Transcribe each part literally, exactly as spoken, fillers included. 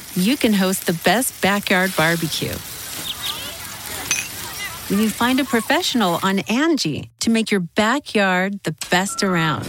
you can host the best backyard barbecue. When you find a professional on Angie to make your backyard the best around.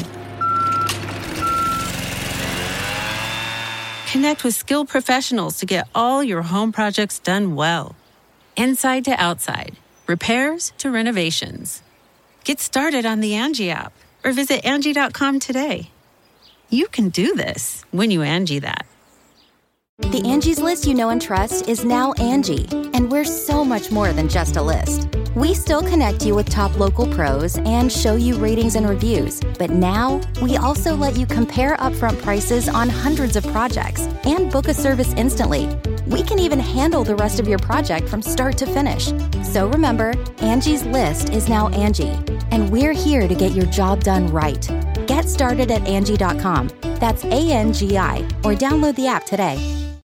Connect with skilled professionals to get all your home projects done well. Inside to outside, repairs to renovations. Get started on the Angie app or visit Angie dot com today. You can do this when you Angie that. The Angie's List you know and trust is now Angie, and we're so much more than just a list. We still connect you with top local pros and show you ratings and reviews, but now we also let you compare upfront prices on hundreds of projects and book a service instantly. We can even handle the rest of your project from start to finish. So remember, Angie's List is now Angie, and we're here to get your job done right. Get started at Angie dot com. That's A N G I, or download the app today.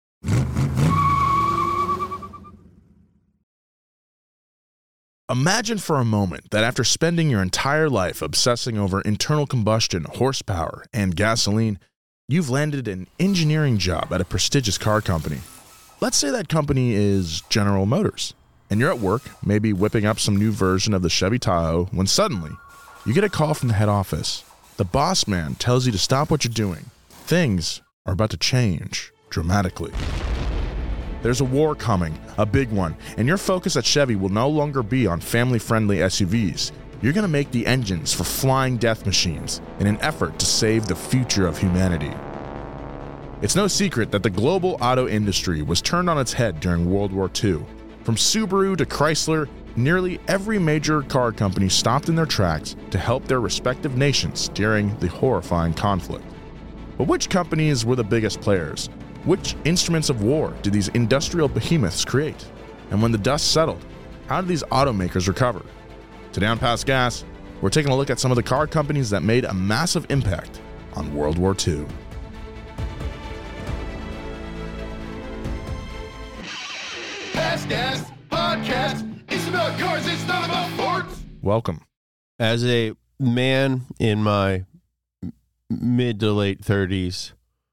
Imagine for a moment that after spending your entire life obsessing over internal combustion, horsepower, and gasoline, you've landed an engineering job at a prestigious car company. Let's say that company is General Motors, and you're at work, maybe whipping up some new version of the Chevy Tahoe, when suddenly you get a call from the head office. The boss man tells you to stop what you're doing. Things are about to change dramatically. There's a war coming, a big one, and your focus at Chevy will no longer be on family-friendly S U Vs. You're going to make the engines for flying death machines in an effort to save the future of humanity. It's no secret that the global auto industry was turned on its head during World War Two. From Subaru to Chrysler, nearly every major car company stopped in their tracks to help their respective nations during the horrifying conflict. But which companies were the biggest players? Which instruments of war did these industrial behemoths create? And when the dust settled, how did these automakers recover? Today on Past Gas, we're taking a look at some of the car companies that made a massive impact on World War Two. Past Gas Podcast. It's about cars, it's not about sports. Welcome. As a man in my mid to late thirties,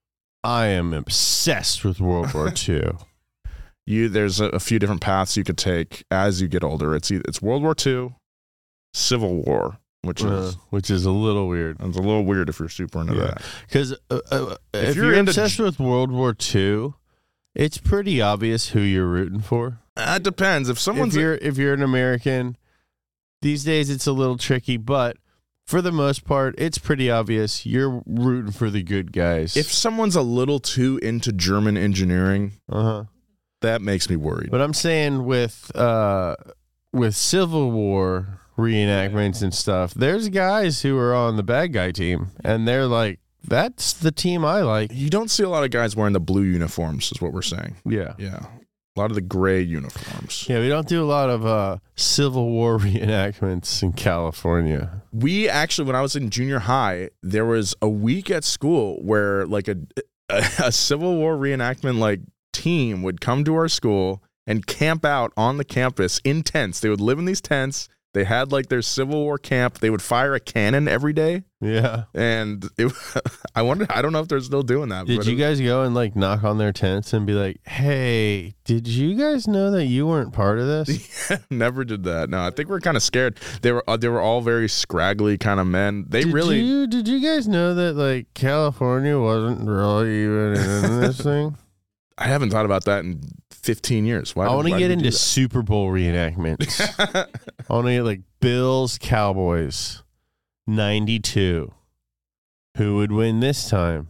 I am obsessed with World War Two. You, there's a, a few different paths you could take as you get older. It's either, it's World War Two, Civil War, which uh, is which is a little weird. It's a little weird if you're super into Yeah. that. Because uh, uh, if, If you're, you're into obsessed j- with World War Two, it's pretty obvious who you're rooting for. That depends. If someone's if you're if you're an American, these days it's a little tricky, but for the most part, it's pretty obvious you're rooting for the good guys. if someone's a little too into German engineering, uh-huh. that makes me worried. But I'm saying with uh, with Civil War reenactments and stuff, there's guys who are on the bad guy team, and they're like, that's the team I like. You don't see a lot of guys wearing the blue uniforms, is what we're saying. Yeah. Yeah. A lot of the gray uniforms. Yeah, we don't do a lot of uh, Civil War reenactments in California. We actually, when I was in junior high, there was a week at school where like a, a, a Civil War reenactment like team would come to our school and camp out on the campus in tents. They would live in these tents. They had like their Civil War camp. They would fire a cannon every day. Yeah. And it, I wonder, I don't know if they're still doing that. Did but you it- guys go and like knock on their tents and be like, hey, did you guys know that you weren't part of this? Never did that. No, I think we're kind of scared. They were uh, they were all very scraggly kind of men. They did really You, did you guys know that like California wasn't really even in this thing? I haven't thought about that in fifteen years. Why I did- want to why get did we do into that? Super Bowl reenactments. I want to get like Bills Cowboys ninety-two. Who would win this time?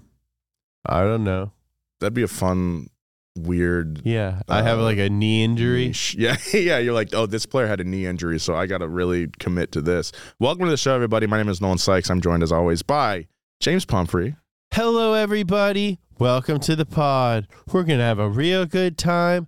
I don't know. That'd be a fun, weird. Yeah, I have Uh, like a knee injury. niche. Yeah, yeah. You're like, oh, this player had a knee injury, so I got to really commit to this. Welcome to the show, everybody. My name is Nolan Sykes. I'm joined as always by James Pumphrey. Hello, everybody. Welcome to the pod. We're going to have a real good time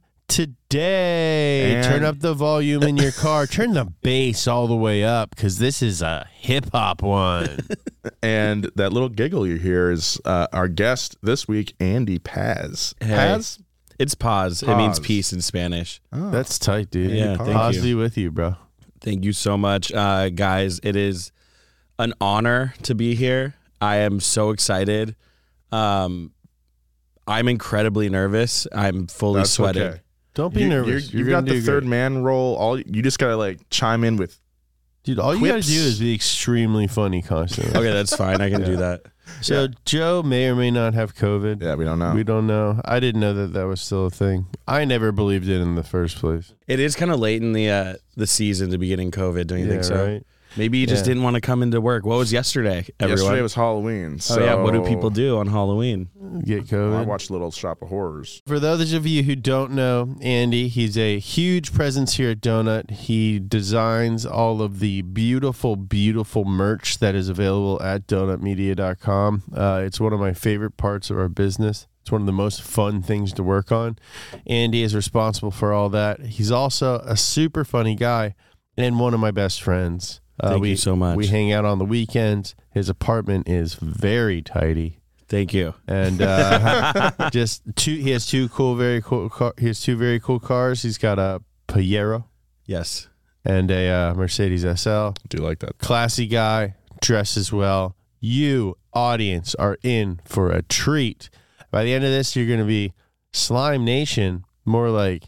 today. And- Turn up the volume in your car. Turn the bass all the way up because this is a hip-hop one. And that little giggle you hear is uh, our guest this week, Andy Paz. Hey. Paz? It's pause. It means Pause. peace in Spanish. Oh. That's tight, dude. Yeah, thank Pause you. be with you, bro. Thank you so much, uh, guys. It is an honor to be here. I am so excited. Um, I'm incredibly nervous. I'm fully That's sweating. okay. Don't be You- nervous. you're- You're You've got gonna the do third great. man role. All you just gotta like chime in with. Dude, all you got to quips. do is be extremely funny constantly. Okay, that's fine. I can do that. So Joe may or may not have COVID. Yeah, we don't know. We don't know. I didn't know that that was still a thing. I never believed it in the first place. It is kind of late in the uh, the season to be getting COVID. Don't you Yeah, think so? right? Maybe you just Yeah. didn't want to come into work. What was yesterday, everyone? Yesterday was Halloween. So oh yeah, what do people do on Halloween? Get Well, I COVID. watched Little Shop of Horrors. For those of you who don't know Andy, he's a huge presence here at Donut. He designs all of the beautiful, beautiful merch that is available at donut media dot com. Uh, it's one of my favorite parts of our business. It's one of the most fun things to work on. Andy is responsible for all that. He's also a super funny guy and one of my best friends. Uh, Thank we, you so much. We hang out on the weekends. His apartment is very tidy. Thank you. And uh, just two. He has two cool, very cool. Car, he has two very cool cars. He's got a Pajero Yes. and a uh, Mercedes S L. I do like that. Classy guy, dresses well. You audience are in for a treat. By the end of this, you're going to be Slime Nation, more like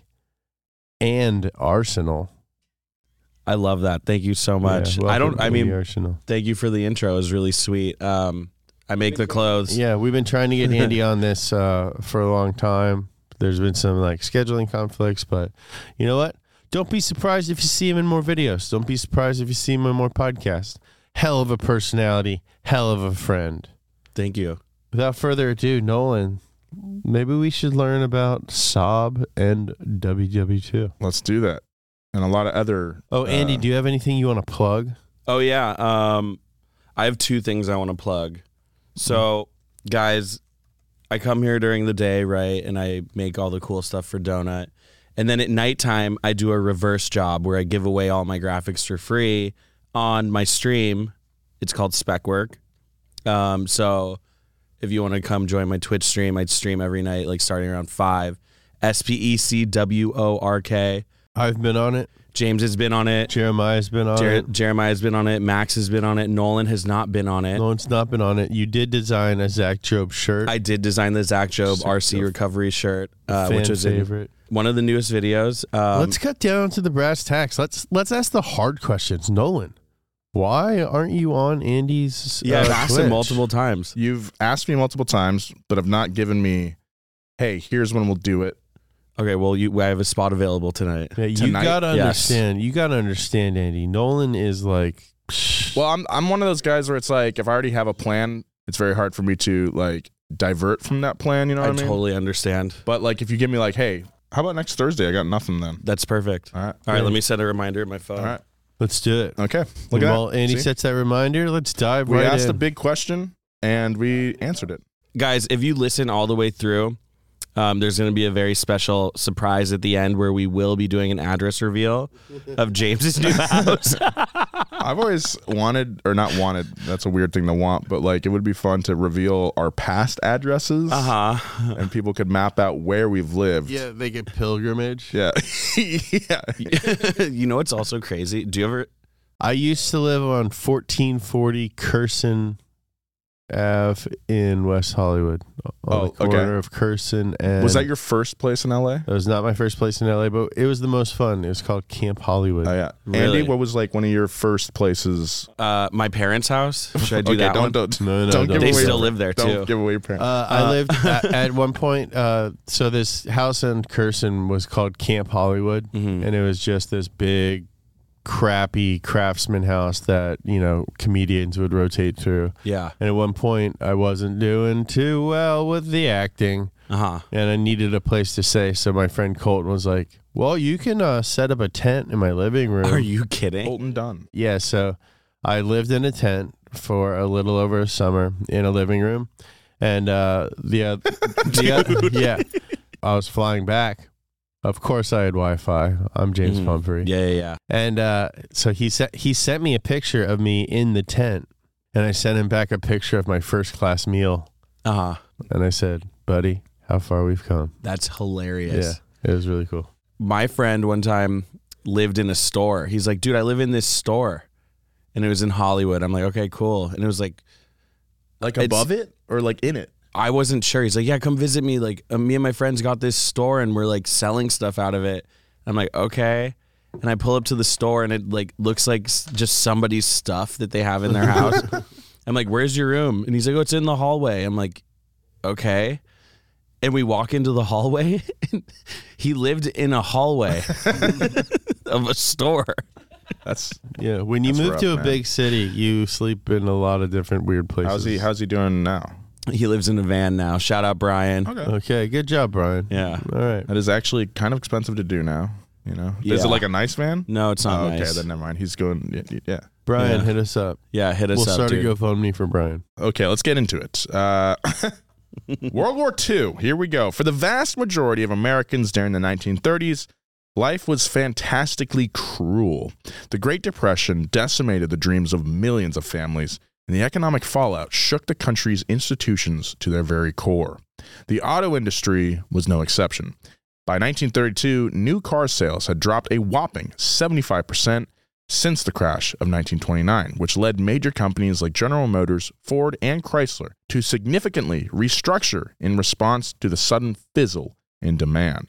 and Arsenal. I love that. Thank you so much. Yeah, I don't. welcome I to the mean, Arsenal. thank you for the intro. It was really sweet. Um, I make the clothes. Yeah, we've been trying to get Andy on this uh, for a long time. There's been some like scheduling conflicts, but you know what? Don't be surprised if you see him in more videos. Don't be surprised if you see him in more podcasts. Hell of a personality, hell of a friend. Thank you. Without further ado, Nolan, maybe we should learn about Saab and W W two. Let's do that. And a lot of other. Oh, Andy, uh, do you have anything you want to plug? Oh yeah. Um, I have two things I want to plug. So, guys, I come here during the day, right, and I make all the cool stuff for Donut. And then at nighttime, I do a reverse job where I give away all my graphics for free on my stream. It's called Spec Work. Um, so if you want to come join my Twitch stream, I'd stream every night, like starting around five. S P E C W O R K. I've been on it. James has been on it. Jeremiah's been on Jer- it. Jeremiah's been on it. Max has been on it. Nolan has not been on it. Nolan's not been on it. You did design a Zach Job shirt. I did design the Zach Job Zach R C Job. recovery shirt, uh, Fan which was in favorite. one of the newest videos. Um, Let's cut down to the brass tacks. Let's let's ask the hard questions. Nolan, why aren't you on Andy's? yeah, uh, I've asked Twitch? him multiple times. You've asked me multiple times, but have not given me, hey, here's when we'll do it. Okay, well, you, I have a spot available tonight. Yeah, you Tonight? gotta Yes. understand. You gotta understand, Andy. Nolan is like. Well, I'm I'm one of those guys where it's like if I already have a plan, it's very hard for me to like divert from that plan. You know I what I mean? totally understand. But like if you give me like, hey, how about next Thursday? I got nothing then. That's perfect. All right. All right, let me set a reminder in my phone. All right. Let's do it. Okay. Look at Well, that. Andy See? sets that reminder. Let's dive We right asked in. a big question and we answered it. Guys, if you listen all the way through, um, there's going to be a very special surprise at the end where we will be doing an address reveal of James's new house. I've always wanted, or not wanted, that's a weird thing to want, but like it would be fun to reveal our past addresses Uh huh. and people could map out where we've lived. Yeah, they get pilgrimage. Yeah. yeah. You know what's also crazy? Do you ever? I used to live on fourteen forty Curson Ave in West Hollywood, on Oh, the corner okay. of Curson and. Was that your first place in L A? That was not my first place in L A, but it was the most fun. It was called Camp Hollywood. Oh, yeah. Really? Andy, what was like one of your first places? Uh, my parents' house. Should I do okay, that don't, one? don't, No, no, don't don't. give They away still your- live there, don't too. give away your parents. Uh, I Uh, lived at, at one point. Uh, so this house in Curson was called Camp Hollywood, Mhm. and it was just this big, crappy craftsman house that you know comedians would rotate through. Yeah. And at one point, I wasn't doing too well with the acting, Uh huh. and I needed a place to stay. So my friend Colton was like, "Well, you can uh, set up a tent in my living room." Are you kidding? Colton Dunn. Yeah, so I lived in a tent for a little over a summer in a living room, and uh, the, uh, the uh, yeah, I was flying back. Of course, I had Wi-Fi. I'm James Mhm. Pumphrey, Yeah, yeah, yeah. and uh, so he sent he sent me a picture of me in the tent, and I sent him back a picture of my first class meal, Uh huh. and I said, "Buddy, how far we've come." That's hilarious. Yeah, it was really cool. My friend one time lived in a store. He's like, dude, I live in this store. And it was in Hollywood. I'm like, okay, cool. And it was like, Like It's- above it or like in it? I wasn't sure. He's like, yeah, come visit me. Like uh, me and my friends got this store and we're like selling stuff out of it. I'm like, okay. And I pull up to the store and it like looks like s- just somebody's stuff that they have in their house. I'm like, where's your room? And he's like, oh, it's in the hallway. I'm like, okay. And we walk into the hallway. And he lived in a hallway of a store. That's Yeah, when you That's move rough, to a man. big city, you sleep in a lot of different weird places. how's he how's he doing now? He lives in a van now. Shout out Brian. Okay. Okay, good job, Brian. Yeah. All right. That is actually kind of expensive to do now. You know, is Yeah. it like a nice van? No, it's not Oh, nice. okay, then never mind. He's going. Yeah. yeah. Brian, Yeah. hit us up. Yeah, hit us We'll up, start dude. a GoFundMe for Brian. Okay, let's get into it. Uh, World War Two. Here we go. For the vast majority of Americans during the nineteen thirties, life was fantastically cruel. The Great Depression decimated the dreams of millions of families, and the economic fallout shook the country's institutions to their very core. The auto industry was no exception. By nineteen thirty-two, new car sales had dropped a whopping seventy-five percent since the crash of nineteen twenty-nine, which led major companies like General Motors, Ford, and Chrysler to significantly restructure in response to the sudden fizzle in demand.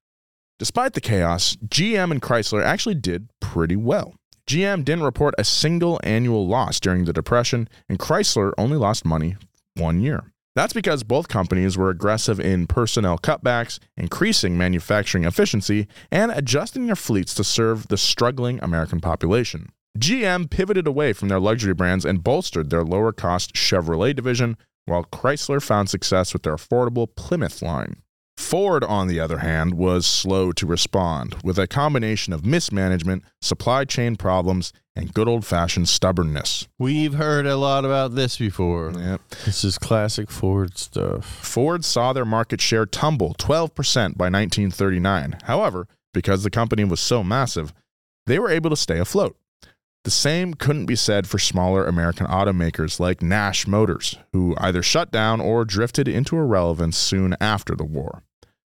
Despite the chaos, G M and Chrysler actually did pretty well. G M didn't report a single annual loss during the Depression, and Chrysler only lost money one year. That's because both companies were aggressive in personnel cutbacks, increasing manufacturing efficiency, and adjusting their fleets to serve the struggling American population. G M pivoted away from their luxury brands and bolstered their lower-cost Chevrolet division, while Chrysler found success with their affordable Plymouth line. Ford, on the other hand, was slow to respond, with a combination of mismanagement, supply chain problems, and good old-fashioned stubbornness. We've heard a lot about this before. Yep. This is classic Ford stuff. Ford saw their market share tumble twelve percent by nineteen thirty-nine. However, because the company was so massive, they were able to stay afloat. The same couldn't be said for smaller American automakers like Nash Motors, who either shut down or drifted into irrelevance soon after the war.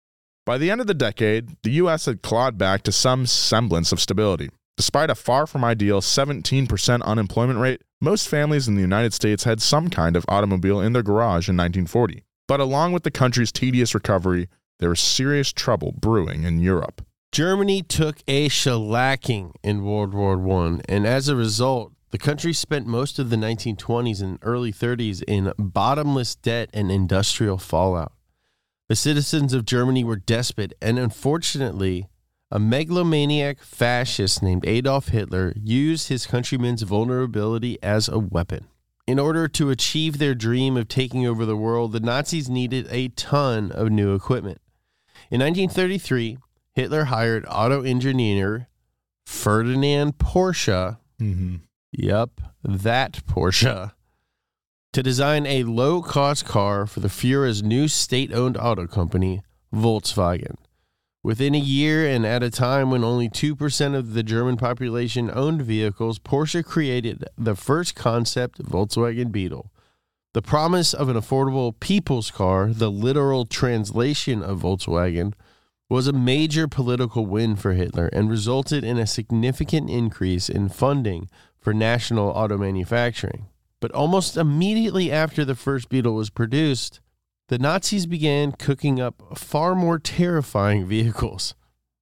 By the end of the decade, the U S had clawed back to some semblance of stability. Despite a far from ideal seventeen percent unemployment rate, most families in the United States had some kind of automobile in their garage in nineteen forty. But along with the country's tedious recovery, there was serious trouble brewing in Europe. Germany took a shellacking in World War One, and as a result, the country spent most of the nineteen twenties and early thirties in bottomless debt and industrial fallout. The citizens of Germany were desperate, and unfortunately, a megalomaniac fascist named Adolf Hitler used his countrymen's vulnerability as a weapon. In order to achieve their dream of taking over the world, the Nazis needed a ton of new equipment. In nineteen thirty-three, Hitler hired auto engineer Ferdinand Porsche, Mm-hmm. yep, that Porsche, to design a low-cost car for the Führer's new state-owned auto company, Volkswagen. Within a year and at a time when only two percent of the German population owned vehicles, Porsche created the first concept Volkswagen Beetle. The promise of an affordable people's car, the literal translation of Volkswagen, was a major political win for Hitler and resulted in a significant increase in funding for national auto manufacturing. But almost immediately after the first Beetle was produced, the Nazis began cooking up far more terrifying vehicles.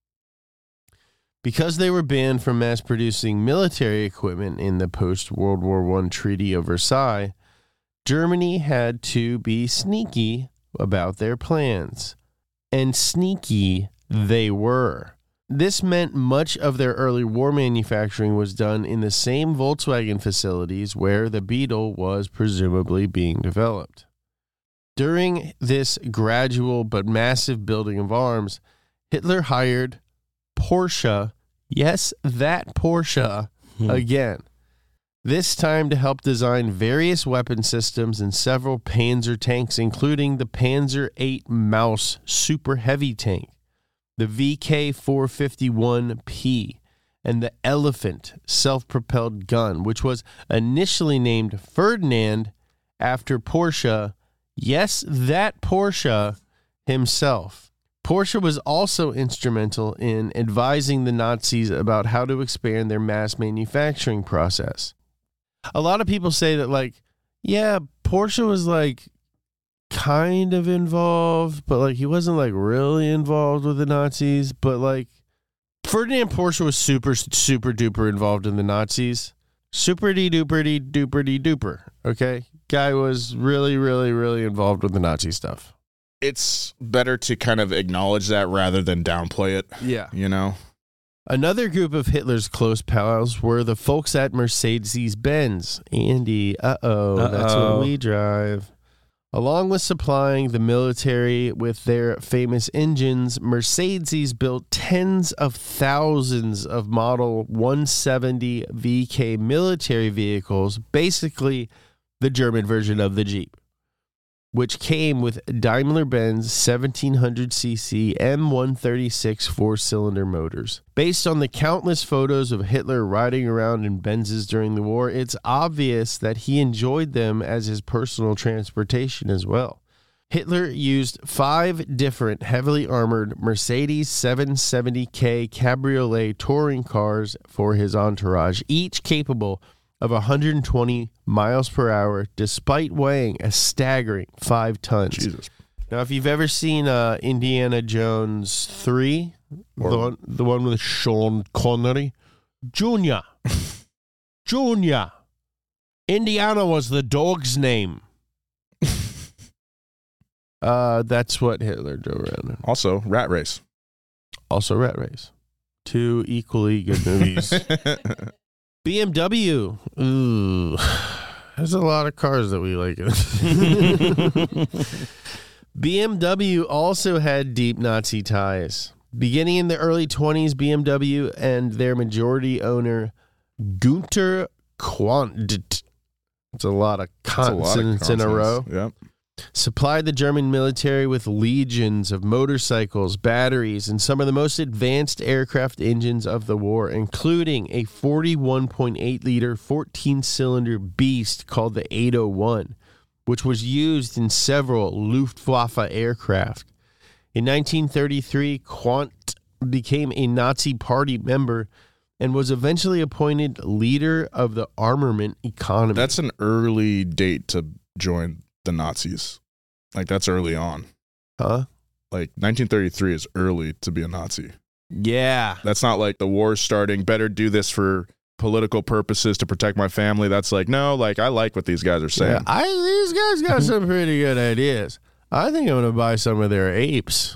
Because they were banned from mass-producing military equipment in the post-World War One Treaty of Versailles, Germany had to be sneaky about their plans. And sneaky they were. This meant much of their early war manufacturing was done in the same Volkswagen facilities where the Beetle was presumably being developed. During this gradual but massive building of arms, Hitler hired Porsche, yes, that Porsche, Hmm. again. This time to help design various weapon systems and several Panzer tanks, including the Panzer eight Maus super heavy tank, the V K four fifty-one P, and the Elephant self-propelled gun, which was initially named Ferdinand after Porsche, yes, that Porsche himself. Porsche was also instrumental in advising the Nazis about how to expand their mass manufacturing process. A lot of people say that, like, yeah, Porsche was like kind of involved, but like he wasn't like really involved with the Nazis. But like Ferdinand Porsche was super, super duper involved in the Nazis. Super de duper de duper de duper. Okay. Guy was really, really, really involved with the Nazi stuff. It's better to kind of acknowledge that rather than downplay it. Yeah. You know? Another group of Hitler's close pals were the folks at Mercedes-Benz. Andy, uh-oh, uh-oh, that's what we drive. Along with supplying the military with their famous engines, Mercedes built tens of thousands of Model one seventy V K military vehicles, basically the German version of the Jeep, which came with Daimler-Benz seventeen hundred c c M one thirty-six four-cylinder motors. Based on the countless photos of Hitler riding around in Benzes during the war, it's obvious that he enjoyed them as his personal transportation as well. Hitler used five different heavily armored Mercedes seven seventy K Cabriolet touring cars for his entourage, each capable of one hundred twenty miles per hour, despite weighing a staggering five tons. Jesus. Now, if you've ever seen uh, Indiana Jones three, the one, the one with Sean Connery, Junior, Junior, Indiana was the dog's name. uh, that's what Hitler drove around in. Also, Rat Race. Also, Rat Race. Two equally good movies. B M W. Ooh. There's a lot of cars that we like. B M W also had deep Nazi ties. Beginning in the early twenties, B M W and their majority owner, Gunter Quandt, it's a lot of consonants in a row, yep, supplied the German military with legions of motorcycles, batteries, and some of the most advanced aircraft engines of the war, including a forty-one point eight liter fourteen-cylinder beast called the eight oh one, which was used in several Luftwaffe aircraft. In nineteen thirty-three, Quandt became a Nazi Party member and was eventually appointed leader of the armament economy. That's an early date to join the Nazis. Like, that's early on. Huh? Like, nineteen thirty-three is early to be a Nazi. Yeah. That's not like the war's starting, better do this for political purposes to protect my family. That's like, no, like, I like what these guys are saying. Yeah, I, these guys got some pretty good ideas. I think I'm going to buy some of their apes.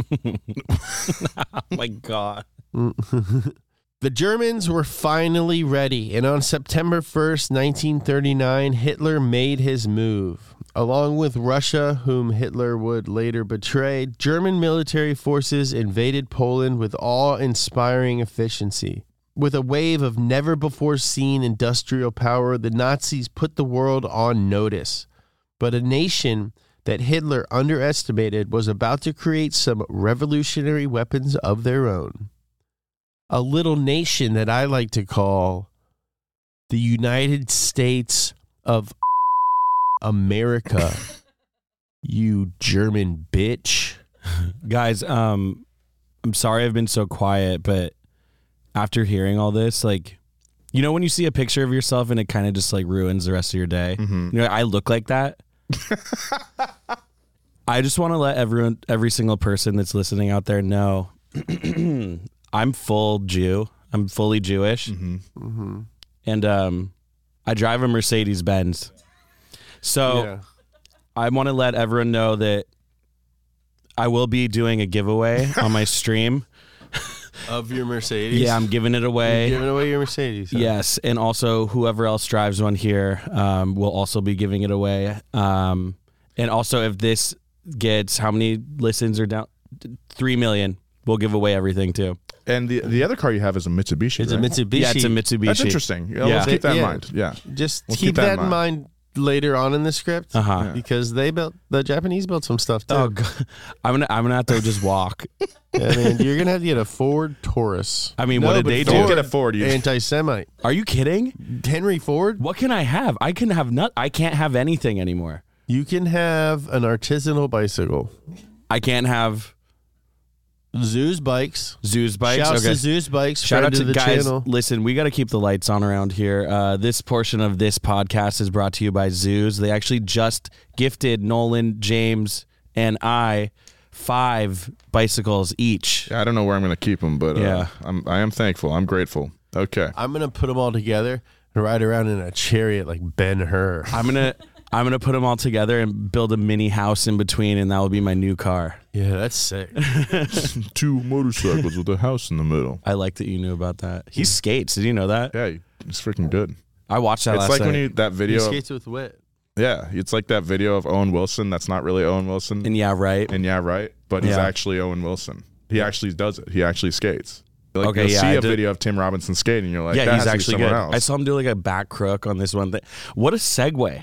Oh, my God. The Germans were finally ready, and on September first, nineteen thirty-nine, Hitler made his move. Along with Russia, whom Hitler would later betray, German military forces invaded Poland with awe-inspiring efficiency. With a wave of never-before-seen industrial power, the Nazis put the world on notice. But a nation that Hitler underestimated was about to create some revolutionary weapons of their own. A little nation that I like to call the United States of America. You German bitch. Guys, um, I'm sorry I've been so quiet, but after hearing all this, like, you know when you see a picture of yourself and it kind of just like ruins the rest of your day? Mm-hmm. You know, I look like that. I just want to let everyone, every single person that's listening out there know I'm full Jew. I'm fully Jewish. Mm-hmm. Mm-hmm. And um, I drive a Mercedes-Benz. So yeah. I want to let everyone know that I will be doing a giveaway on my stream. Of your Mercedes? Yeah, I'm giving it away. You're giving away your Mercedes. Huh? Yes, and also whoever else drives one here um, will also be giving it away. Um, and also if this gets, how many listens are down? Three million. We'll give away everything too. And the the other car you have is a Mitsubishi, It's right? a Mitsubishi. Yeah, it's a Mitsubishi. That's interesting. Yeah, Yeah. Let's keep that in Yeah. mind. Yeah. Just We'll keep, that in mind. Later on in the script, Uh-huh. Yeah. because they built the Japanese built some stuff too. Oh, God. I'm gonna I'm gonna have to just walk. Yeah, man, you're gonna have to get a Ford Taurus. I mean, No, what did but they don't do? get a Ford. You Anti-Semite. Are you kidding? Henry Ford. What can I have? I can have nut. I can't have anything anymore. You can have an artisanal bicycle. I can't have Zeus Bikes. Zeus Bikes. Shouts okay. to Zeus Bikes. Shout out friend to of the guys. channel. Listen, we got to keep the lights on around here. Uh, this portion of this podcast is brought to you by Zeus. They actually just gifted Nolan, James, and I five bicycles each. Yeah, I don't know where I'm going to keep them, but uh, Yeah. I'm, I am thankful. I'm grateful. Okay. I'm gonna put them all together and ride around in a chariot like Ben-Hur. I'm gonna I'm gonna put them all together and build a mini house in between, and that will be my new car. Yeah, that's sick. Two motorcycles with a house in the middle. I like that you knew about that. He skates. Did you know that? Yeah, it's freaking good. I watched that It's last like night. when you that He video. skates with wit. Yeah, it's like that video of Owen Wilson. That's not really Owen Wilson. and yeah, right. And yeah, right. But he's Yeah. actually Owen Wilson. He actually does it. He actually skates. Like, Okay, you'll yeah, see I a did- video of Tim Robinson skating, and you're like, yeah, that he's has to be actually someone good. else. I saw him do like a back crook on this one thing. What a segue.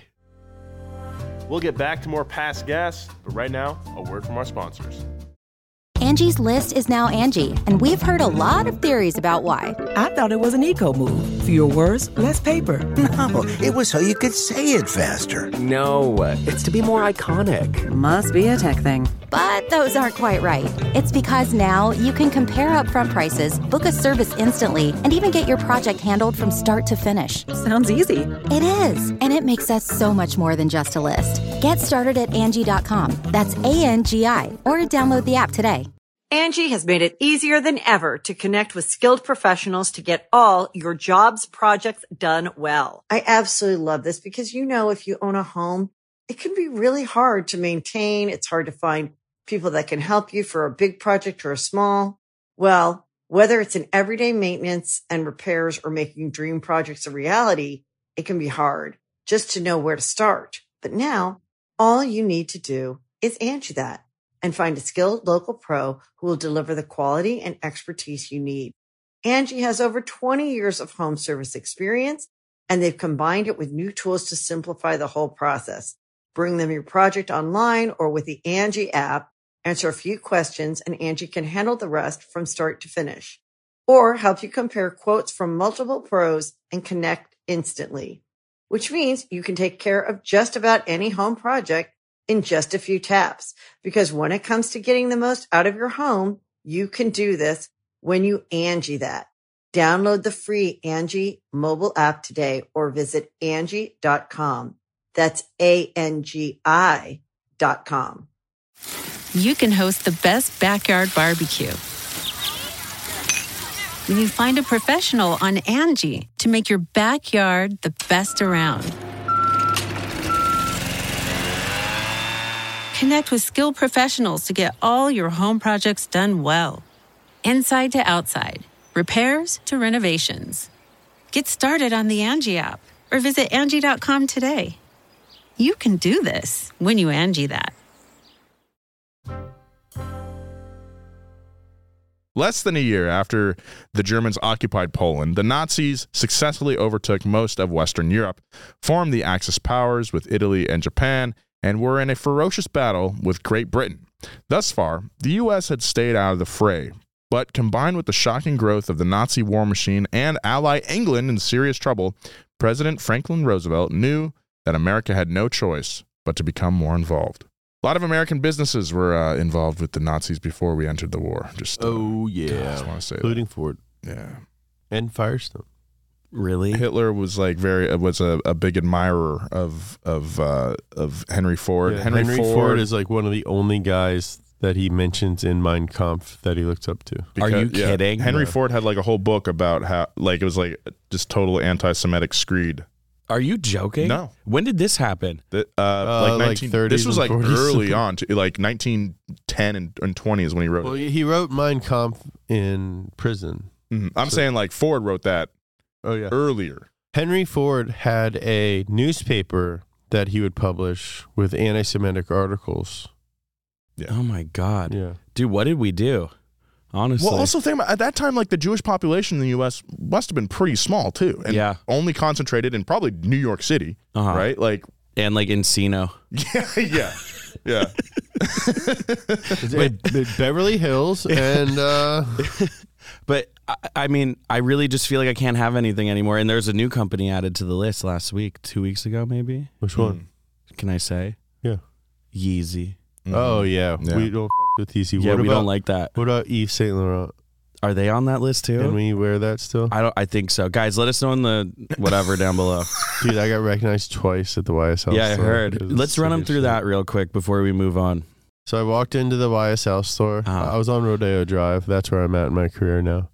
We'll get back to more past gas, but right now, a word from our sponsors. Angie's List is now Angie, and we've heard a lot of theories about why. I thought it was an eco move. Fewer words, less paper. No, it was so you could say it faster. No, it's to be more iconic. Must be a tech thing. But those aren't quite right. It's because now you can compare upfront prices, book a service instantly, and even get your project handled from start to finish. Sounds easy. It is, and it makes us so much more than just a list. Get started at Angie dot com. That's A N G I, or download the app today. Angie has made it easier than ever to connect with skilled professionals to get all your jobs projects done well. I absolutely love this because, you know, if you own a home, it can be really hard to maintain. It's hard to find people that can help you for a big project or a small. Well, whether it's in everyday maintenance and repairs or making dream projects a reality, it can be hard just to know where to start. But now all you need to do is Angie that and find a skilled local pro who will deliver the quality and expertise you need. Angie has over twenty years of home service experience, and they've combined it with new tools to simplify the whole process. Bring them your project online or with the Angie app, answer a few questions, and Angie can handle the rest from start to finish. Or help you compare quotes from multiple pros and connect instantly, which means you can take care of just about any home project in just a few taps. Because when it comes to getting the most out of your home, you can do this when you Angie that. Download the free Angie mobile app today or visit Angie dot com. That's A N G I dot com. You can host the best backyard barbecue when you find a professional on Angie to make your backyard the best around. Connect with skilled professionals to get all your home projects done well. Inside to outside, repairs to renovations. Get started on the Angie app or visit Angie dot com today. You can do this when you Angie that. Less than a year after the Germans occupied Poland, the Nazis successfully overtook most of Western Europe, formed the Axis powers with Italy and Japan, and were in a ferocious battle with Great Britain. Thus far, the U S had stayed out of the fray, but combined with the shocking growth of the Nazi war machine and ally England in serious trouble, President Franklin Roosevelt knew that America had no choice but to become more involved. A lot of American businesses were uh, involved with the Nazis before we entered the war. Just uh, Oh, yeah. I just want to say Including Ford that. Yeah. and Firestone. Really? Hitler was like very was a, a big admirer of of uh, of Henry Ford. Yeah, Henry, Henry, Ford, Ford is like one of the only guys that he mentions in Mein Kampf that he looks up to. Are you yeah, kidding? Henry No. Ford had like a whole book about how like it was like just total anti-Semitic screed. Are you joking? No. When did this happen? That, uh, Uh, like like nineteen. thirties This was and like forties. early on, to, like nineteen ten and, and twenties when he wrote Well, it. he wrote Mein Kampf in prison. Mhm. I'm so- saying like Ford wrote that Oh, yeah. earlier. Henry Ford had a newspaper that he would publish with anti-Semitic articles. Yeah. Oh my God. Yeah. Dude, what did we do? Honestly. Well, also think about at that time, like the Jewish population in the U S must have been pretty small too, and Yeah. only concentrated in probably New York City, Uh-huh. right? Like, and like Encino. yeah, yeah, yeah. Wait, Beverly Hills and uh, But I, I mean, I really just feel like I can't have anything anymore. And there's a new company added to the list last week, two weeks ago, maybe. which one? Can I say? Yeah. Yeezy. Oh yeah. Yeah. we don't f- with Yeezy. Yeah, what we about, don't like that. What about Yves Saint Laurent? Are they on that list too? Can we wear that still? I don't. I think so. Guys, let us know in the whatever down below. Dude, I got recognized twice at the Y S L Yeah, I store. heard. Let's run them through shit. that real quick before we move on. So I walked into the Y S L store. Uh-huh. I was on Rodeo Drive. That's where I'm at in my career now.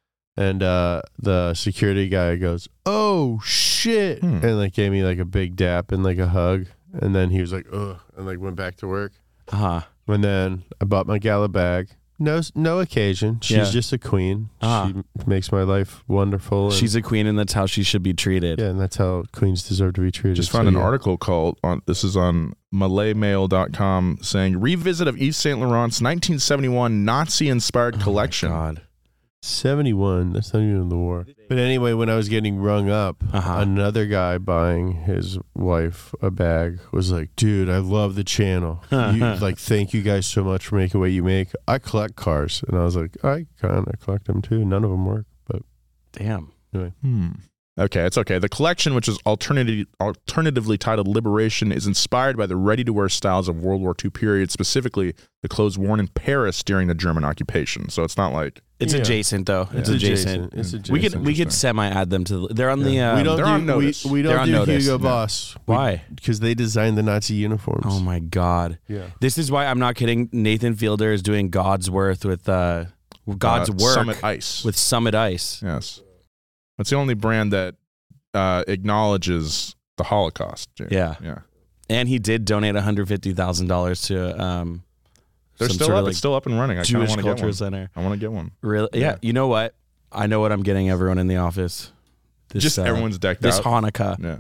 And uh, the security guy goes, "Oh shit!" Hmm. and like gave me like a big dap and like a hug. And then he was like, "Ugh," and like went back to work. Uh huh. And then I bought my gala bag. No, no occasion. She's Yeah. just a queen. Ah. She makes my life wonderful. And, She's a queen, and that's how she should be treated. yeah, and that's how queens deserve to be treated. Just So, found an yeah. article called on this is on malay mail dot com saying revisit of Yves Saint Laurent's nineteen seventy-one Nazi-inspired collection. Oh my God. seventy-one. That's not even the war. But anyway, when I was getting rung up, Uh-huh. another guy buying his wife a bag was like, "Dude, I love the channel. You, like, thank you guys so much for making what you make. I collect cars." And I was like, "I kind of collect them too. None of them work, but Damn. anyway." Hmm. Okay, it's okay. The collection, which is alternative, alternatively titled Liberation, is inspired by the ready-to-wear styles of World War Two period, specifically the clothes worn in Paris during the German occupation. So it's not like It's Yeah. adjacent though. It's Yeah. adjacent. It's adjacent. We could we could Interesting. semi add them to. The, they're on the. Um, we don't they're do on we, notice. we They're don't on do notice. Hugo No. Boss. Why? Because they designed the Nazi uniforms. Oh my God. Yeah. This is why I'm not kidding. Nathan Fielder is doing God's worth with uh, God's uh, work Summit Ice. with Summit Ice. Yes. That's the only brand that uh, acknowledges the Holocaust. James. Yeah. Yeah. And he did donate one hundred fifty thousand dollars to um, They're some still sort up. of, like, it's still up and running. I kind of Jewish want to get Culture one. Center. I want to get one. Really? Yeah. Yeah. You know what? I know what I'm getting everyone in the office. This, Just uh, everyone's decked this out. Hanukkah. Yeah.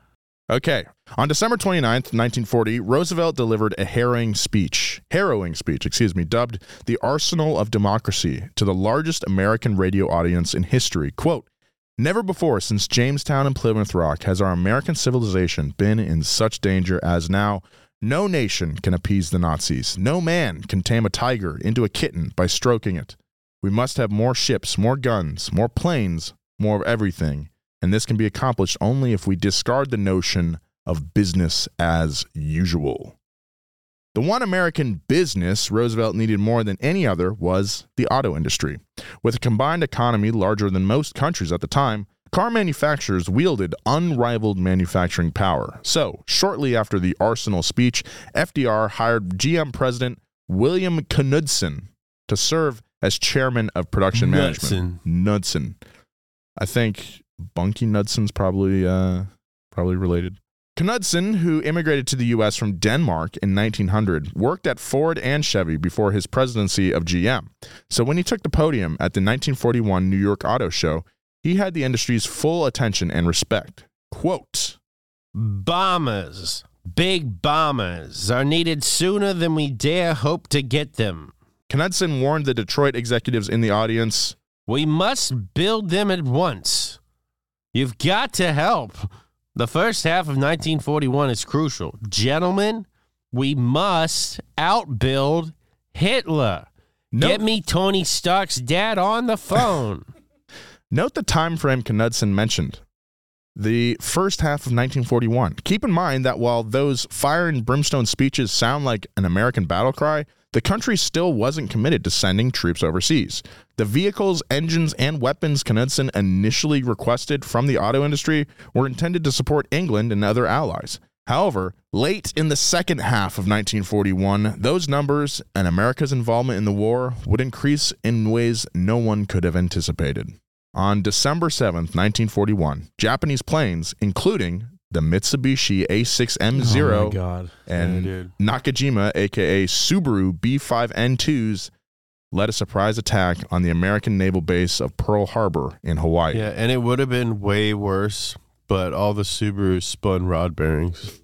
Okay. On December twenty-ninth, nineteen forty, Roosevelt delivered a harrowing speech, harrowing speech, excuse me, dubbed The Arsenal of Democracy to the largest American radio audience in history. Quote, "Never before since Jamestown and Plymouth Rock has our American civilization been in such danger as now. No nation can appease the Nazis. No man can tame a tiger into a kitten by stroking it. We must have more ships, more guns, more planes, more of everything. And this can be accomplished only if we discard the notion of business as usual." The one American business Roosevelt needed more than any other was the auto industry. With a combined economy larger than most countries at the time, car manufacturers wielded unrivaled manufacturing power. So, shortly after the Arsenal speech, F D R hired G M President William Knudsen to serve as chairman of production management. Knudsen. I think Bunky Knudsen's probably uh, probably related. Knudsen, who immigrated to the U S from Denmark in nineteen hundred, worked at Ford and Chevy before his presidency of G M. So when he took the podium at the nineteen forty-one New York Auto Show, he had the industry's full attention and respect. Quote, "Bombers, big bombers, are needed sooner than we dare hope to get them. Knudsen warned the Detroit executives in the audience, We must build them at once. You've got to help. The first half of nineteen forty-one is crucial. Gentlemen, we must outbuild Hitler. No. Get me Tony Stark's dad on the phone." Note the time frame Knudsen mentioned. The first half of nineteen forty-one. Keep in mind that while those fire and brimstone speeches sound like an American battle cry, the country still wasn't committed to sending troops overseas. The vehicles, engines, and weapons Knudsen initially requested from the auto industry were intended to support England and other allies. However, late in the second half of nineteen forty-one, those numbers and America's involvement in the war would increase in ways no one could have anticipated. On December seventh, nineteen forty-one, Japanese planes, including the Mitsubishi A six M zero Oh my God. and Yeah, dude. Nakajima, aka Subaru B five N twos, led a surprise attack on the American naval base of Pearl Harbor in Hawaii. Yeah, and it would have been way worse, but all the Subarus spun rod bearings.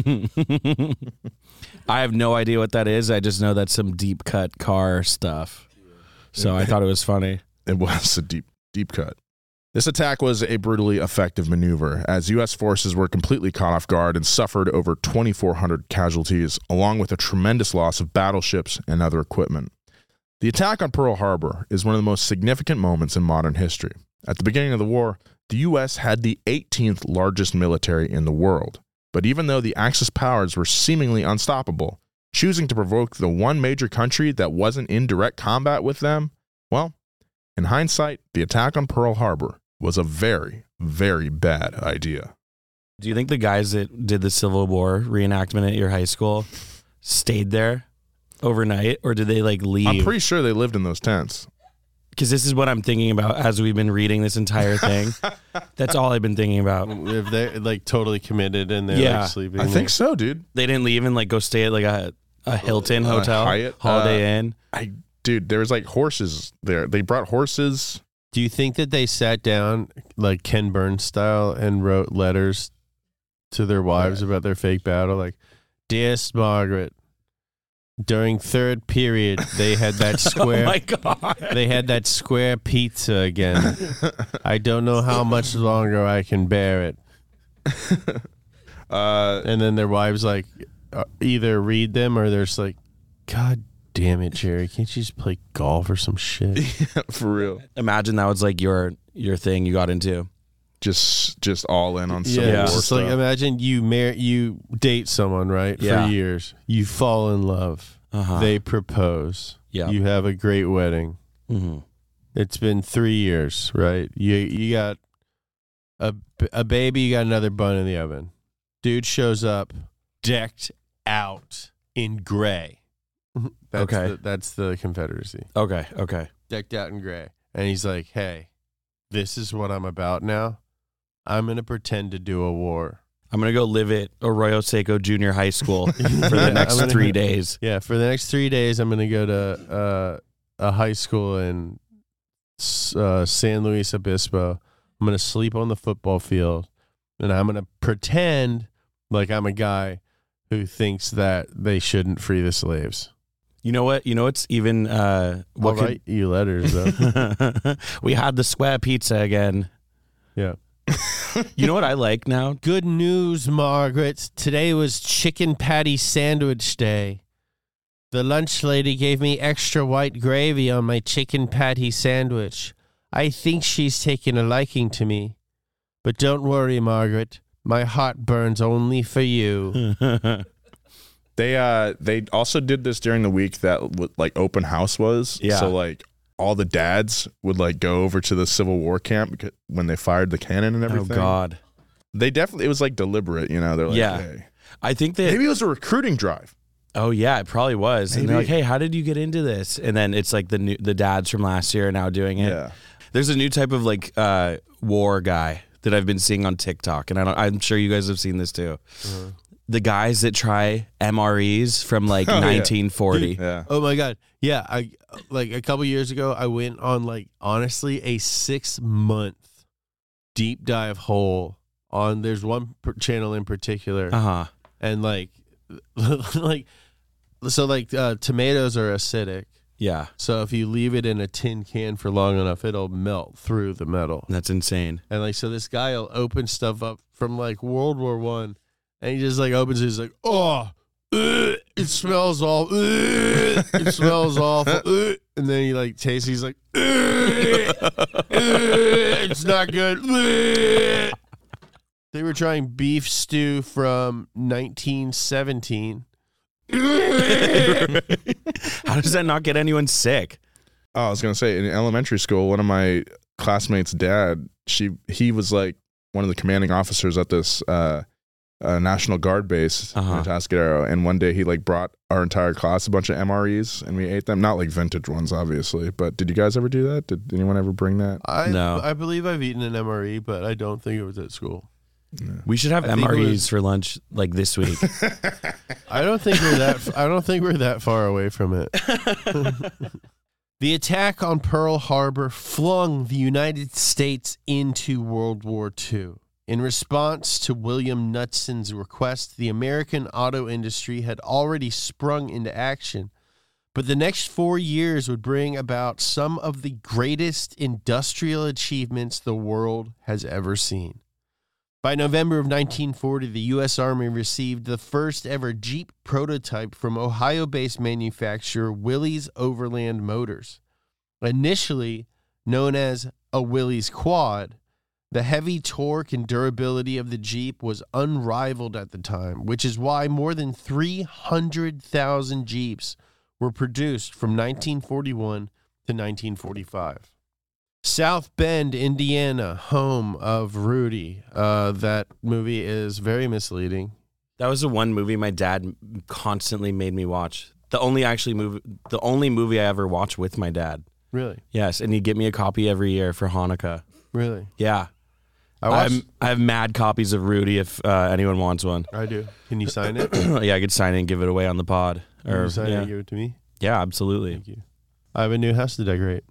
I have no idea what that is. I just know that's some deep cut car stuff. So I thought it was funny. It was a deep, deep cut. This attack was a brutally effective maneuver, as U S forces were completely caught off guard and suffered over twenty-four hundred casualties, along with a tremendous loss of battleships and other equipment. The attack on Pearl Harbor is one of the most significant moments in modern history. At the beginning of the war, the U S had the eighteenth largest military in the world. But even though the Axis powers were seemingly unstoppable, choosing to provoke the one major country that wasn't in direct combat with them? Well, in hindsight, the attack on Pearl Harbor was a very, very bad idea. Do you think the guys that did the Civil War reenactment at your high school stayed there overnight, or did they like leave? I'm pretty sure they lived in those tents. Because this is what I'm thinking about as we've been reading this entire thing. That's all I've been thinking about. If they're like totally committed and they're Yeah. like sleeping. I think so, dude. They didn't leave and like go stay at like a, a Hilton Uh, hotel, Hyatt, Holiday uh, Inn. I, dude, there was like horses there. They brought horses. Do you think that they sat down like Ken Burns style and wrote letters to their wives Yeah. about their fake battle? Like, dearest Margaret, during third period, they had that square. Oh my God. They had that square pizza again. I don't know how much longer I can bear it. Uh, And then their wives like uh, either read them or they're just like, God damn it, Jerry, can't you just play golf or some shit? for real. Imagine that was like your your thing you got into. Just, just all in on Civil Yeah, War it's just stuff. like imagine you mar- you date someone, right? Yeah. For years. You fall in love. Uh-huh. They propose. Yeah. You have a great wedding. Mm-hmm. It's been three years, right? You you got a, a baby, you got another bun in the oven. Dude shows up decked out in gray. That's Okay. The, that's the Confederacy. Okay, okay. Decked out in gray. And he's like, hey, this is what I'm about now. I'm going to pretend to do a war. I'm going to go live at Arroyo Seco Junior High School for Yeah, the next I'm gonna- three days. Yeah, for the next three days, I'm going to go to uh, a high school in uh, San Luis Obispo. I'm going to sleep on the football field, and I'm going to pretend like I'm a guy who thinks that they shouldn't free the slaves. You know what? You know what's even uh, I'll what could- write you letters, though. we had the square pizza again. Yeah. You know what I like now? Good news, Margaret. Today was chicken patty sandwich day. The lunch lady gave me extra white gravy on my chicken patty sandwich. I think she's taken a liking to me. But don't worry, Margaret. My heart burns only for you. They uh they also did this during the week that w- like open house was. Yeah. So like all the dads would like go over to the Civil War camp because, when they fired the cannon and Oh everything. God. They definitely it was like deliberate, you know. They're like, Yeah. hey. I think that Maybe it was a recruiting drive. Oh yeah, it probably was. And they're like, Maybe. "Hey, how did you get into this?" And then it's like the new the dads from last year are now doing it. Yeah. There's a new type of like uh, war guy that I've been seeing on TikTok, and I don't, I'm sure you guys have seen this too. Uh-huh. The guys that try M R Es from like Oh, yeah. nineteen forty. Yeah. Oh my God. Yeah. I like a couple years ago, I went on like honestly a six month deep dive hole on, there's one per- channel in particular. Uh huh. And like, like, so like uh, tomatoes are acidic. Yeah, So if you leave it in a tin can for long enough, it'll melt through the metal. that's insane. And like, so this guy will open stuff up from like World War One, and he just like opens it. He's like, oh, ugh, it smells all, ugh, it smells awful. Ugh. And then he like tastes. He's like, ugh, ugh, it's not good. Ugh. They were trying beef stew from nineteen seventeen. How does that not get anyone sick? Oh, I was gonna say in elementary school, one of my classmates' dad, she he was like one of the commanding officers at this uh, uh, National Guard base Uh-huh. in Atascadero, and one day he like brought our entire class a bunch of M R Es, and we ate them. Not like vintage ones, obviously, but did you guys ever do that? Did anyone ever bring that? I No. I believe I've eaten an M R E, but I don't think it was at school. We should have I think it M R Es was- for lunch like this week. I don't think we're that. I don't think we're that far away from it. The attack on Pearl Harbor flung the United States into World War Two. In response to William Knutson's request, the American auto industry had already sprung into action, but the next four years would bring about some of the greatest industrial achievements the world has ever seen. By November of nineteen forty, the U S Army received the first ever Jeep prototype from Ohio-based manufacturer Willys Overland Motors. Initially known as a Willys Quad, The heavy torque and durability of the Jeep was unrivaled at the time, which is why more than three hundred thousand Jeeps were produced from nineteen forty-one to nineteen forty-five. South Bend, Indiana, home of Rudy. Uh, that movie is very misleading. That was the one movie my dad constantly made me watch. The only actually movie, the only movie I ever watched with my dad. Really? Yes, and he'd get me a copy every year for Hanukkah. Really? Yeah. I, watched, I'm, I have mad copies of Rudy if uh, anyone wants one. I do. Can you sign it? Yeah, I could sign it and give it away on the pod. Can or you sign yeah. it and give it to me? Yeah, absolutely. Thank you. I have a new house to decorate.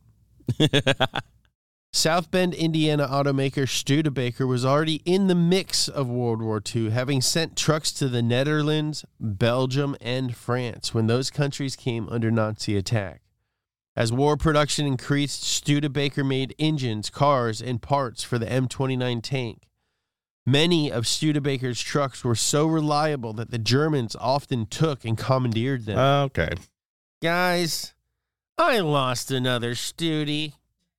South Bend, Indiana automaker Studebaker was already in the mix of World War Two, having sent trucks to the Netherlands, Belgium, and France when those countries came under Nazi attack. As war production increased, Studebaker made engines, cars, and parts for the M twenty-nine tank. Many of Studebaker's trucks were so reliable that the Germans often took and commandeered them. Uh, okay. Guys, I lost another Studi.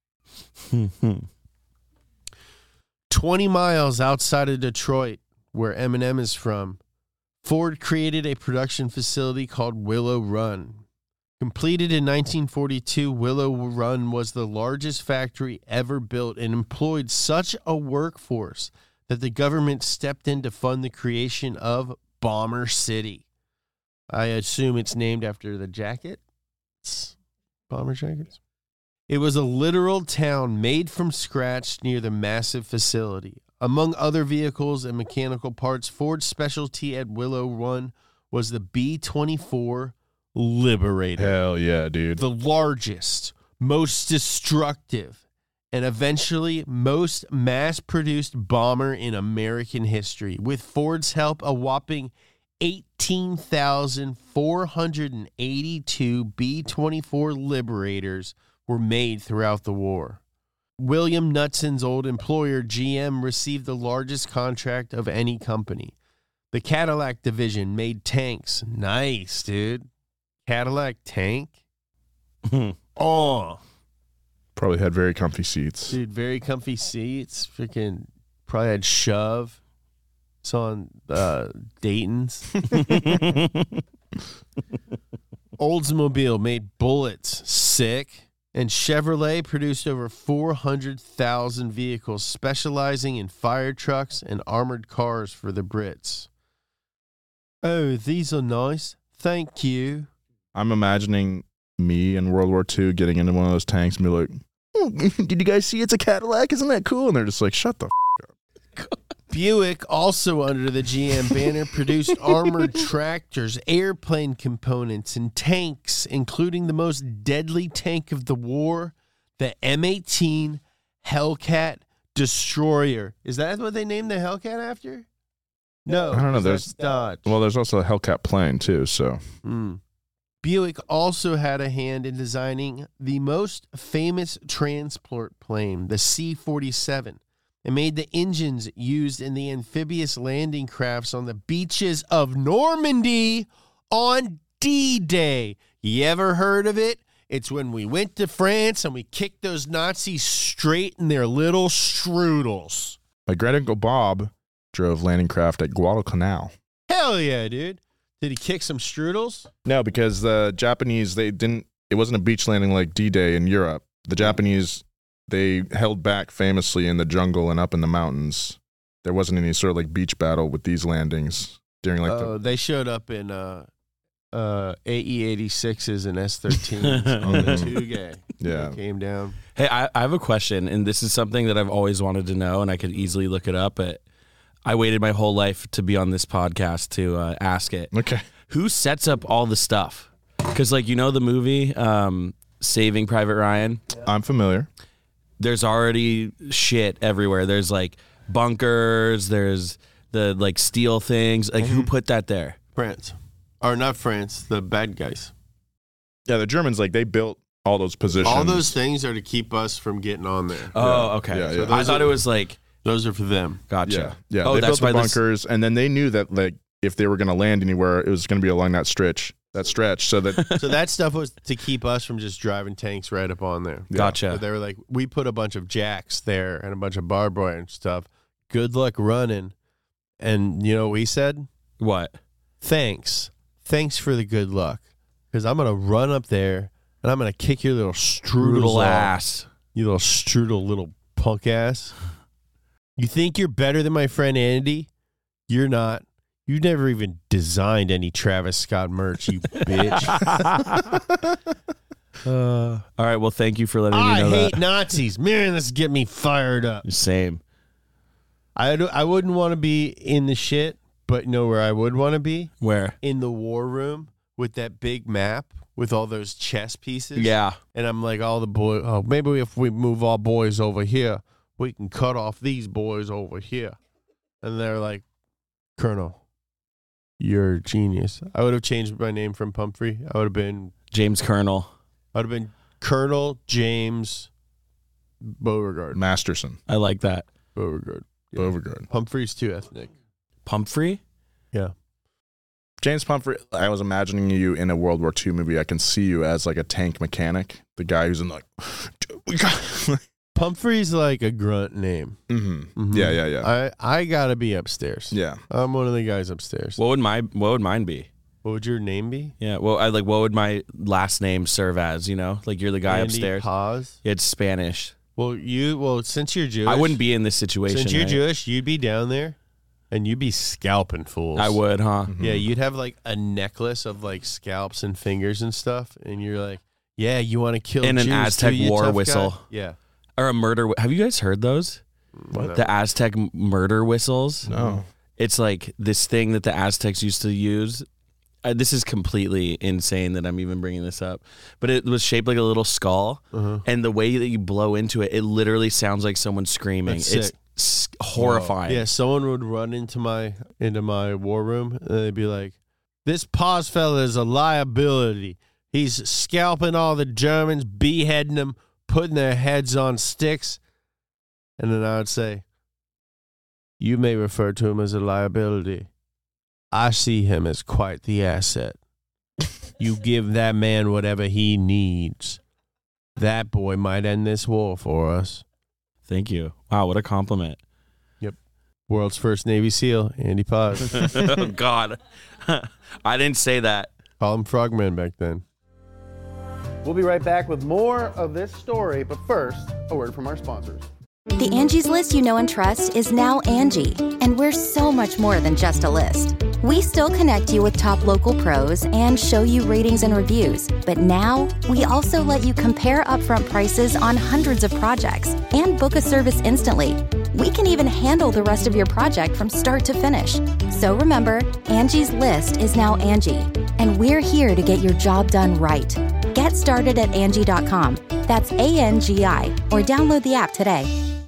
twenty miles outside of Detroit, where Eminem is from, Ford created a production facility called Willow Run. Completed in nineteen forty-two, Willow Run was the largest factory ever built and employed such a workforce that the government stepped in to fund the creation of Bomber City. I assume it's named after the jacket. Bomber jackets. It was a literal town made from scratch near the massive facility. Among other vehicles and mechanical parts, Ford's specialty at Willow Run was the B twenty-four Liberator. Hell yeah, dude. The largest, most destructive, and eventually most mass-produced bomber in American history. With Ford's help, a whopping eighteen thousand four hundred eighty-two B twenty-four Liberators were made throughout the war. William Knutson's old employer, G M, received the largest contract of any company. The Cadillac division made tanks. Nice, dude. Cadillac tank? Oh. Probably had very comfy seats. Dude, very comfy seats. Freaking probably had shove. It's on uh, Dayton's. Oldsmobile made bullets. Sick. And Chevrolet produced over four hundred thousand vehicles, specializing in fire trucks and armored cars for the Brits. Oh, these are nice. Thank you. I'm imagining me in World War Two getting into one of those tanks and be like, oh, did you guys see it's a Cadillac? Isn't that cool? And they're just like, shut the f*** up. Buick, also under the G M banner, produced armored tractors, airplane components, and tanks, including the most deadly tank of the war, the M eighteen Hellcat Destroyer. Is that what they named the Hellcat after? No. I don't know. There's Dodge. Well, there's also a Hellcat plane, too, so. Mm. Buick also had a hand in designing the most famous transport plane, the C forty-seven. and made the engines used in the amphibious landing crafts on the beaches of Normandy on D-Day. You ever heard of it? It's when we went to France and we kicked those Nazis straight in their little strudels. My great uncle Bob drove landing craft at Guadalcanal. Hell yeah, dude. Did he kick some strudels? No, because the Japanese, they didn't, it wasn't a beach landing like D-Day in Europe. The Japanese, they held back famously in the jungle and up in the mountains. There wasn't any sort of like beach battle with these landings during like Oh, the... they showed up in uh, uh, A E eighty-sixes and S thirteens on the Tugay. Yeah. They came down. Hey, I, I have a question, and this is something that I've always wanted to know, and I could easily look it up, but I waited my whole life to be on this podcast to uh, ask it. Okay. Who sets up all the stuff? Because, like, you know the movie um, Saving Private Ryan? I'm familiar. There's already shit everywhere. There's, like, bunkers. There's the, like, steel things. Like, Mm-hmm. who put that there? France. Or not France, the bad guys. Yeah, the Germans, like, they built all those positions. All those things are to keep us from getting on there. Oh, Yeah. okay. Yeah, So yeah. I thought are- it was, like, Those are for them. gotcha. Yeah, yeah. Oh, they that's built the why this- bunkers, and then they knew that, like, if they were going to land anywhere, it was going to be along that stretch. that stretch. So that So that stuff was to keep us from just driving tanks right up on there. Gotcha. So they were like, we put a bunch of jacks there and a bunch of barbed wire and stuff. Good luck running. And you know what we said? What? Thanks. Thanks for the good luck. Because I'm going to run up there and I'm going to kick your little strudel Strudel ass. You little strudel little punk ass. You think you're better than my friend Andy? You're not. You never even designed any Travis Scott merch, you bitch. uh, all right. Well, thank you for letting me I know hate that. Nazis. Man, this get me fired up. Same. I, do, I wouldn't want to be in the shit, but you know where I would want to be? Where? In the war room with that big map with all those chess pieces. Yeah. And I'm like, all the boys, oh, maybe if we move our boys over here, we can cut off these boys over here. And they're like, Colonel, you're a genius. I would have changed my name from Pumphrey. I would have been James Colonel. I would have been Colonel James Beauregard. Masterson. I like that. Beauregard. Yeah. Beauregard. Pumphrey's too ethnic. Pumphrey? Yeah. James Pumphrey, I was imagining you in a World War Two movie. I can see you as like a tank mechanic, the guy who's in like, we got. Pumphrey's like a grunt name. Mm-hmm. Mm-hmm. Yeah, yeah, yeah. I, I gotta be upstairs. Yeah, I'm one of the guys upstairs. What would my What would mine be? What would your name be? Yeah. Well, I like. What would my last name serve as? You know, like you're the guy Andy upstairs. Paz? It's Spanish. Well, you. Well, since you're Jewish, I wouldn't be in this situation. Since you're right? Jewish, you'd be down there, and you'd be scalping fools. I would, huh? Mm-hmm. Yeah, you'd have like a necklace of like scalps and fingers and stuff, and you're like, yeah, you want to kill And an Jews Aztec too, you war tough guy? whistle. Yeah. Or a murder. Have you guys heard those? What? The Aztec murder whistles. No. It's like this thing that the Aztecs used to use. Uh, this is completely insane that I'm even bringing this up, but it was shaped like a little skull, Uh-huh. and the way that you blow into it, it literally sounds like someone screaming. That's It's sick. s- horrifying. Yeah, someone would run into my into my war room and they'd be like, "This Paz fella is a liability. He's scalping all the Germans, beheading them, putting their heads on sticks." And then I would say, "You may refer to him as a liability. I see him as quite the asset. You give that man whatever he needs. That boy might end this war for us." Thank you. Wow, what a compliment. Yep. World's first Navy SEAL, Andy Paz. Oh, God. I didn't say that. Call him Frogman back then. We'll be right back with more of this story, but first, a word from our sponsors. The Angie's List you know and trust is now Angie, and we're so much more than just a list. We still connect you with top local pros and show you ratings and reviews, but now we also let you compare upfront prices on hundreds of projects and book a service instantly. We can even handle the rest of your project from start to finish. So remember, Angie's List is now Angie, and we're here to get your job done right. Get started at Angie dot com. That's A N G I, or download the app today.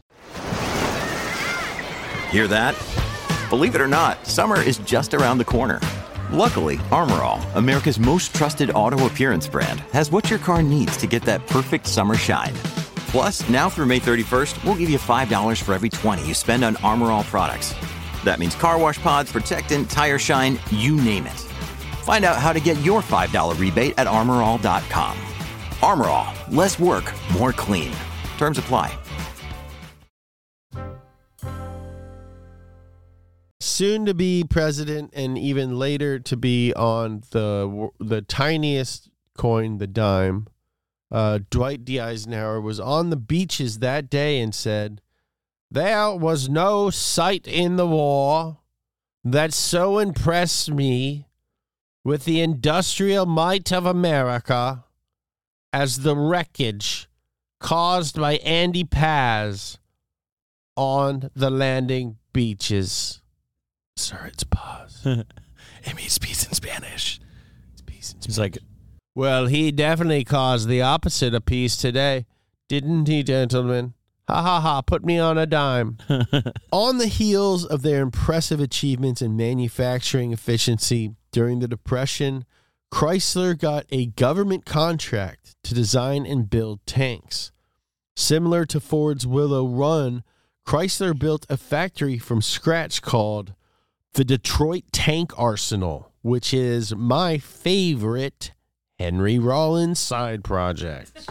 Hear that? Believe it or not, summer is just around the corner. Luckily, Armor All, America's most trusted auto appearance brand, has what your car needs to get that perfect summer shine. Plus, now through May thirty-first, we'll give you five dollars for every twenty dollars you spend on Armor All products. That means car wash pods, protectant, tire shine, you name it. Find out how to get your five dollars rebate at armor all dot com. Armor All, less work, more clean. Terms apply. Soon to be president, and even later to be on the the tiniest coin, the dime. Uh, Dwight D. Eisenhower was on the beaches that day and said, "There was no sight in the war that so impressed me with the industrial might of America as the wreckage caused by Andy Paz on the landing beaches." Sir, it's Paz. It means peace in Spanish. It's peace in Spanish. He's like, well, he definitely caused the opposite of peace today, didn't he, gentlemen? Ha ha ha, put me on a dime. On the heels of their impressive achievements in manufacturing efficiency during the Depression, Chrysler got a government contract to design and build tanks. Similar to Ford's Willow Run, Chrysler built a factory from scratch called the Detroit Tank Arsenal, which is my favorite Henry Rollins side project.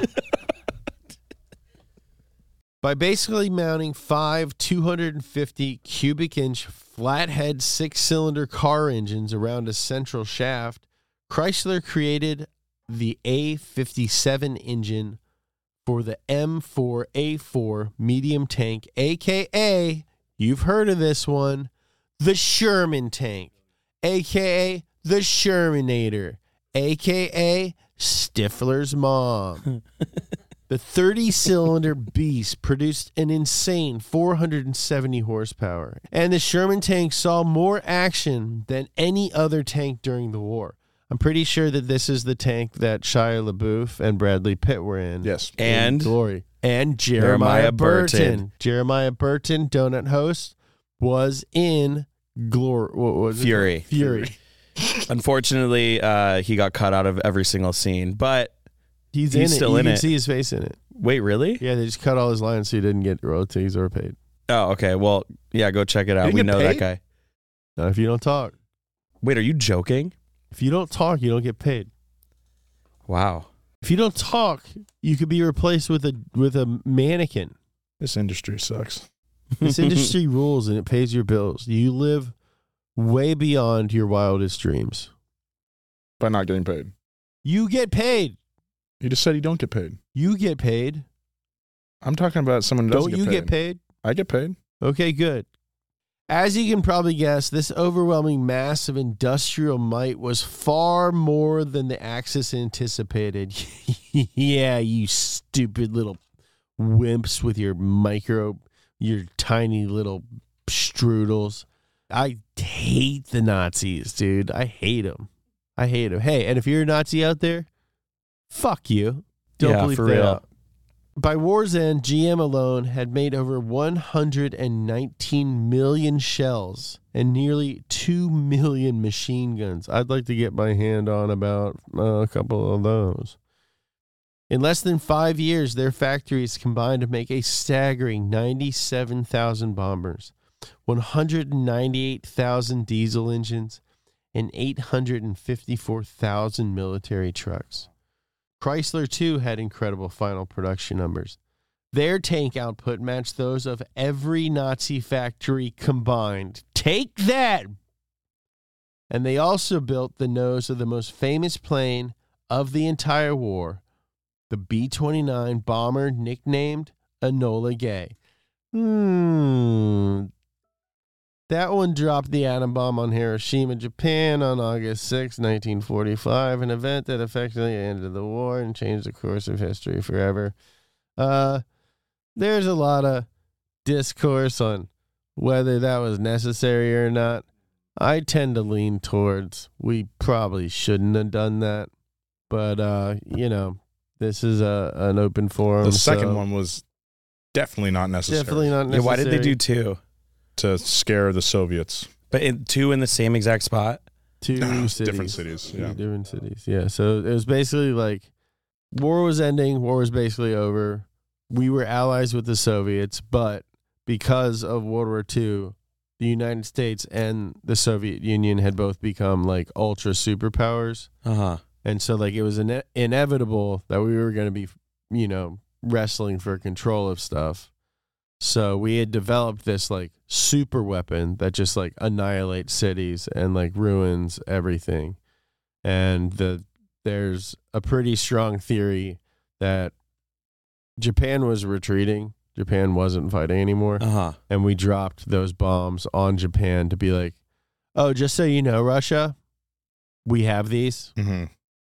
By basically mounting five two hundred fifty cubic inch flathead six-cylinder car engines around a central shaft, Chrysler created the A fifty-seven engine for the M four A four medium tank, a k a, you've heard of this one, the Sherman tank, a k a the Shermanator, a k a Stifler's mom. The thirty-cylinder beast produced an insane four hundred seventy horsepower, and the Sherman tank saw more action than any other tank during the war. I'm pretty sure that this is the tank that Shia LaBeouf and Bradley Pitt were in. Yes. In And Glory. And Jeremiah, Jeremiah Burton. Burton. Jeremiah Burton, donut host, was in Glory. What was it? Fury. Fury. Unfortunately, uh, he got cut out of every single scene, but He's, he's in still it. You in can it. see his face in it. Wait, really? Yeah, they just cut all his lines so he didn't get royalties or paid. Oh, okay. Well, yeah, go check it out. Didn't We get know that paid? guy. Not if you don't talk. Wait, are you joking? If you don't talk, you don't get paid. Wow. If you don't talk, you could be replaced with a with a mannequin. This industry sucks. This industry rules and it pays your bills. You live way beyond your wildest dreams. By not getting paid. You get paid. You just said you don't get paid. You get paid. I'm talking about someone who doesn't Don't you get paid. get paid? I get paid. Okay, good. As you can probably guess, this overwhelming mass of industrial might was far more than the Axis anticipated. Yeah, you stupid little wimps with your micro, your tiny little strudels. I hate the Nazis, dude. I hate them. I hate them. Hey, and if you're a Nazi out there, fuck you. Don't Yeah, believe for that real. out. By war's end, G M alone had made over one hundred nineteen million shells and nearly two million machine guns. I'd like to get my hand on about uh, a couple of those. In less than five years, their factories combined to make a staggering ninety-seven thousand bombers, one hundred ninety-eight thousand diesel engines, and eight hundred fifty-four thousand military trucks. Chrysler, too, had incredible final production numbers. Their tank output matched those of every Nazi factory combined. Take that! And they also built the nose of the most famous plane of the entire war, the B twenty-nine bomber nicknamed Enola Gay. Hmm. That one dropped the atom bomb on Hiroshima, Japan on August sixth, nineteen forty-five, an event that effectively ended the war and changed the course of history forever. Uh, there's a lot of discourse on whether that was necessary or not. I tend to lean towards we probably shouldn't have done that. But, uh, you know, this is a, an open forum. The second so one was definitely not necessary. Definitely not Yeah, necessary. why did they do two? To scare the Soviets. But in, two in the same exact spot? Two cities. Different cities, Two yeah. different cities, yeah. So it was basically like war was ending, war was basically over. We were allies with the Soviets, but because of World War Two, the United States and the Soviet Union had both become like ultra superpowers. Uh-huh. And so like it was ine- inevitable that we were going to be, you know, wrestling for control of stuff. So we had developed this like super weapon that just like annihilates cities and like ruins everything. And the there's a pretty strong theory that Japan was retreating. Japan wasn't fighting anymore. Uh-huh. And we dropped those bombs on Japan to be like, oh, just so you know, Russia, we have these. Mm-hmm.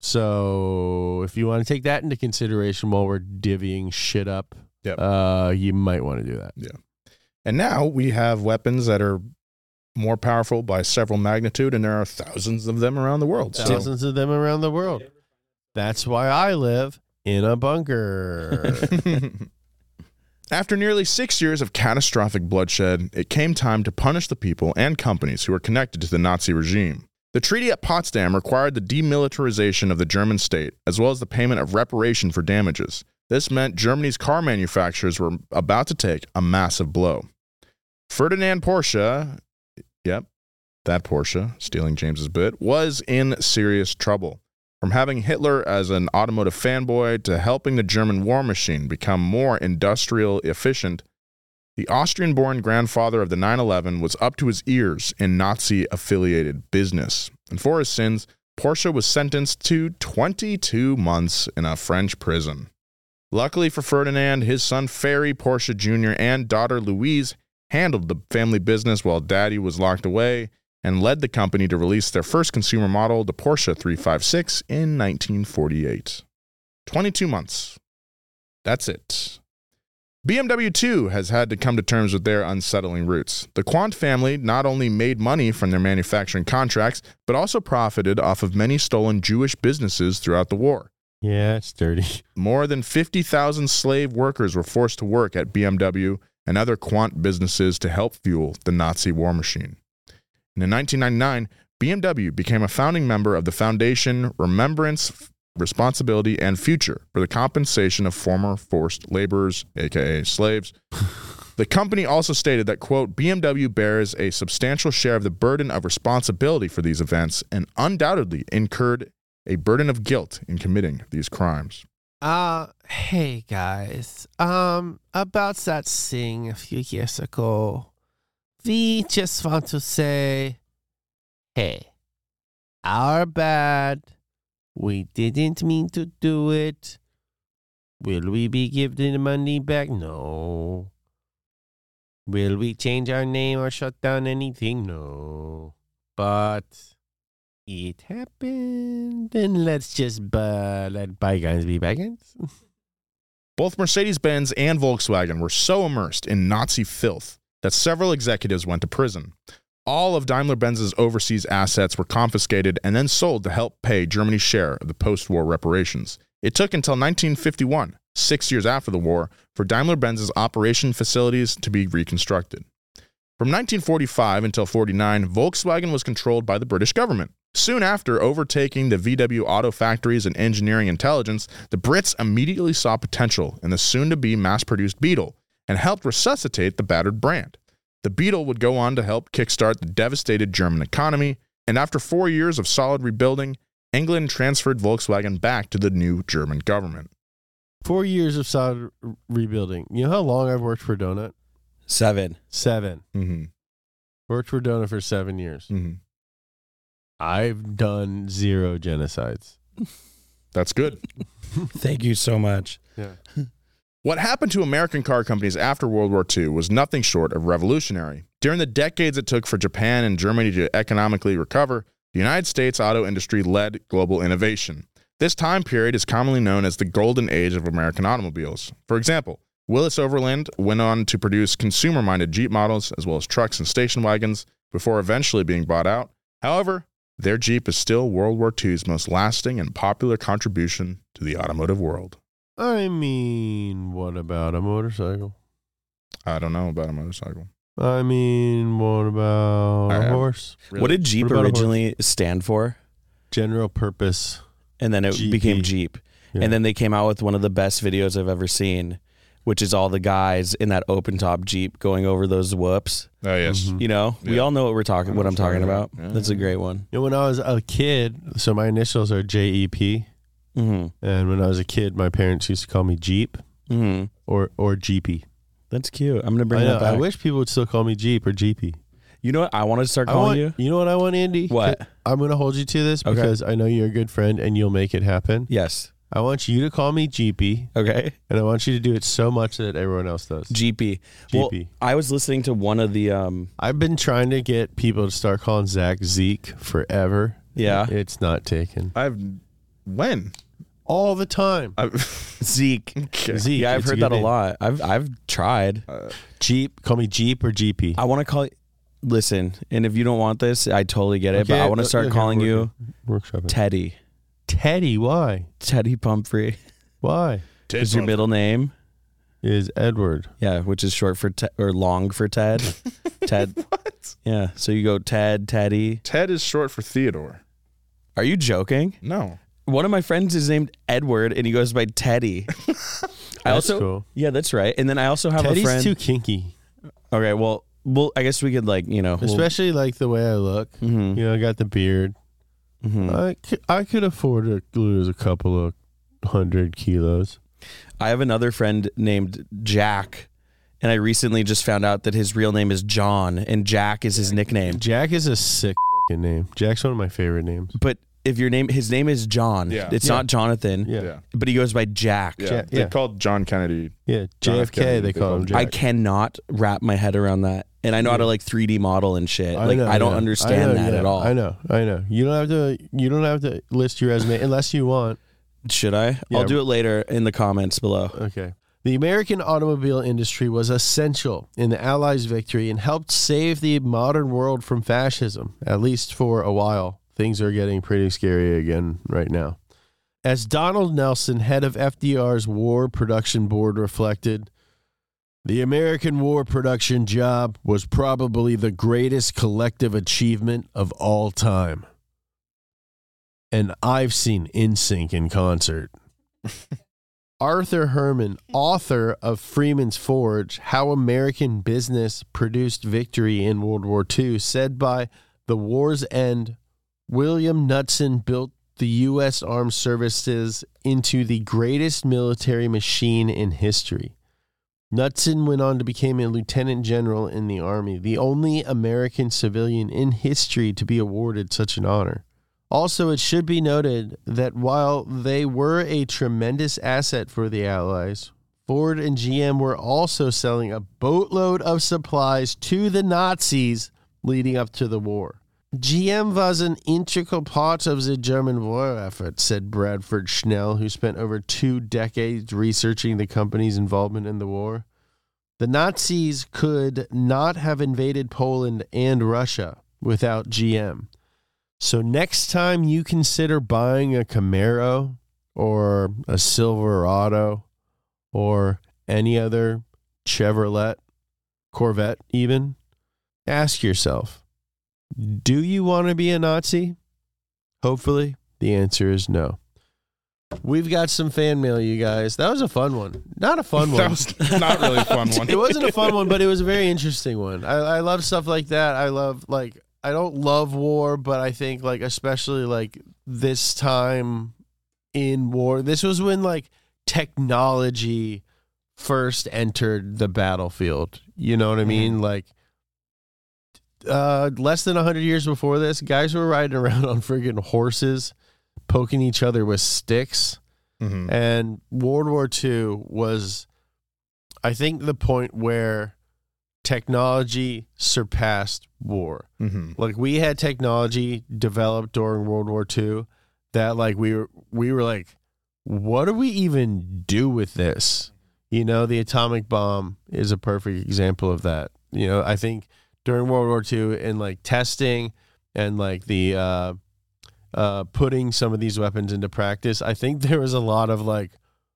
So if you want to take that into consideration while we're divvying shit up, Yep. uh, you might want to do that. Yeah. And now we have weapons that are more powerful by several magnitude, and there are thousands of them around the world. So- Thousands of them around the world. That's why I live in a bunker. After nearly six years of catastrophic bloodshed, it came time to punish the people and companies who were connected to the Nazi regime. The treaty at Potsdam required the demilitarization of the German state, as well as the payment of reparation for damages. This meant Germany's car manufacturers were about to take a massive blow. Ferdinand Porsche, yep, that Porsche, stealing James's bit, was in serious trouble. From having Hitler as an automotive fanboy to helping the German war machine become more industrial efficient, the Austrian-born grandfather of the nine eleven was up to his ears in Nazi-affiliated business. And for his sins, Porsche was sentenced to twenty-two months in a French prison. Luckily for Ferdinand, his son Ferry Porsche Junior and daughter Louise handled the family business while Daddy was locked away and led the company to release their first consumer model, the Porsche three fifty-six, in nineteen forty-eight. twenty-two months. That's it. B M W too has had to come to terms with their unsettling roots. The Quandt family not only made money from their manufacturing contracts, but also profited off of many stolen Jewish businesses throughout the war. Yeah, it's dirty. More than fifty thousand slave workers were forced to work at B M W and other Quandt businesses to help fuel the Nazi war machine. And in nineteen ninety-nine, B M W became a founding member of the foundation Remembrance, Responsibility, and Future for the compensation of former forced laborers, aka slaves. The company also stated that, quote, B M W bears a substantial share of the burden of responsibility for these events and undoubtedly incurred a burden of guilt in committing these crimes. Uh, hey guys, um, about that thing a few years ago, we just want to say, hey, our bad. We didn't mean to do it. Will we be giving the money back? No. Will we change our name or shut down anything? No. But it happened, and let's just uh, let bygones be bygones. Both Mercedes-Benz and Volkswagen were so immersed in Nazi filth that several executives went to prison. All of Daimler-Benz's overseas assets were confiscated and then sold to help pay Germany's share of the post-war reparations. It took until nineteen fifty-one, six years after the war, for Daimler-Benz's operation facilities to be reconstructed. From nineteen forty-five until forty-nine, Volkswagen was controlled by the British government. Soon after overtaking the V W auto factories and engineering intelligence, the Brits immediately saw potential in the soon-to-be mass-produced Beetle and helped resuscitate the battered brand. The Beetle would go on to help kickstart the devastated German economy, and after four years of solid rebuilding, England transferred Volkswagen back to the new German government. Four years of solid r- rebuilding. You know how long I've worked for Donut? Seven. Seven. Mm-hmm. Worked for Donut for seven years. Mm-hmm. I've done zero genocides. That's good. Thank you so much. Yeah. What happened to American car companies after World War Two was nothing short of revolutionary. During the decades it took for Japan and Germany to economically recover, the United States auto industry led global innovation. This time period is commonly known as the golden age of American automobiles. For example, Willis Overland went on to produce consumer-minded Jeep models as well as trucks and station wagons before eventually being bought out. However, their Jeep is still World War Two's most lasting and popular contribution to the automotive world. I mean, what about a motorcycle? I don't know about a motorcycle. I mean, what about I a have- horse? Really? What did Jeep What about a horse? originally stand for? General purpose. And then it G P. became Jeep. Yeah. And then they came out with one of the best videos I've ever seen, which is all the guys in that open top Jeep going over those whoops. Oh, yes. Mhm. You know, we Yeah. all know what we're talking, what I'm talking about. Yeah. That's a great one. You know, when I was a kid, so my initials are J E P. Mm-hmm. And when I was a kid, my parents used to call me Jeep Mm-hmm. or or G P. That's cute. I'm gonna bring I, that know, back. I wish people would still call me Jeep or G P. You know what? I want to start I calling want, you. You know what I want, Andy? What? I'm going to hold you to this Okay. because I know you're a good friend and you'll make it happen. Yes. I want you to call me G P, Okay. and I want you to do it so much that everyone else does. G P. G Well, P. I was listening to one of the. um I've been trying to get people to start calling Zach Zeke forever. Yeah. It's not taken. I've when All the time. I've, Zeke. okay. Zeke. Yeah, I've it's heard good that a name. lot. I've I've tried. Uh, Jeep. Call me Jeep or G P. I want to call you. Listen, and if you don't want this, I totally get it. but Okay, I want to okay, start okay, calling work you it. Workshop it. Teddy. Teddy. Why? Teddy Pumphrey Why? is your middle name. Is Edward. Yeah, which is short for te- or long for Ted. Ted. What? Yeah, so you go Ted, Teddy. Ted is short for Theodore. Are you joking? No. One of my friends is named Edward, and he goes by Teddy. I That's also, cool. yeah, that's right. And then I also have Teddy's a friend. too kinky. Okay, well, well, I guess we could like you know, we'll- Especially like the way I look. Mhm. You know, I got the beard. Mhm. I, c- I could afford to lose a couple of hundred kilos. I have another friend named Jack, and I recently just found out that his real name is John, and Jack is his nickname. Jack is a sick f***ing name. Jack's one of my favorite names. But if your name, his name is John. Yeah. It's Yeah. not Jonathan. Yeah. Yeah. But he goes by Jack. Yeah. Jack- They yeah. called John Kennedy. Yeah, John J F. F K, Kennedy, they they call call him him Jack. I cannot wrap my head around that. And I know how to like three D model and shit. like I don't yeah. understand I know, that yeah. at all. I know, I know. You don't have to. You don't have to list your resume unless you want. Should I? Yeah. I'll do it later in the comments below. Okay. The American automobile industry was essential in the Allies' victory and helped save the modern world from fascism, at least for a while. Things are getting pretty scary again right now. As Donald Nelson, head of F D R's War Production Board, reflected, the American war production job was probably the greatest collective achievement of all time. And I've seen N Sync in concert. Arthur Herman, author of Freeman's Forge, How American Business Produced Victory in World War Two, said by the war's end, William Knudsen built the U S Armed Services into the greatest military machine in history. Knudsen went on to become a lieutenant general in the Army, the only American civilian in history to be awarded such an honor. Also, it should be noted that while they were a tremendous asset for the Allies, Ford and G M were also selling a boatload of supplies to the Nazis leading up to the war. G M was an integral part of the German war effort, said Bradford Schnell, who spent over two decades researching the company's involvement in the war. The Nazis could not have invaded Poland and Russia without G M. So next time you consider buying a Camaro or a Silverado or any other Chevrolet, Corvette even, ask yourself, do you want to be a Nazi? Hopefully, the answer is no. We've got some fan mail, you guys. That was a fun one. Not a fun one. That was not really a fun one. It wasn't a fun one, but it was a very interesting one. I, I love stuff like that. I love, like, I don't love war, but I think, like, especially, like, this time in war, this was when, like, technology first entered the battlefield. You know what I mean? Mm-hmm. Like, uh, less than one hundred years before this, guys were riding around on friggin' horses, poking each other with sticks. Mm-hmm. And World War Two was, I think, the point where technology surpassed war. Mm-hmm. Like, we had technology developed during World War Two that, like, we were we were like, what do we even do with this? You know, the atomic bomb is a perfect example of that. You know, I think during World War Two, in like testing and like the uh, uh, putting some of these weapons into practice, I think there was a lot of like,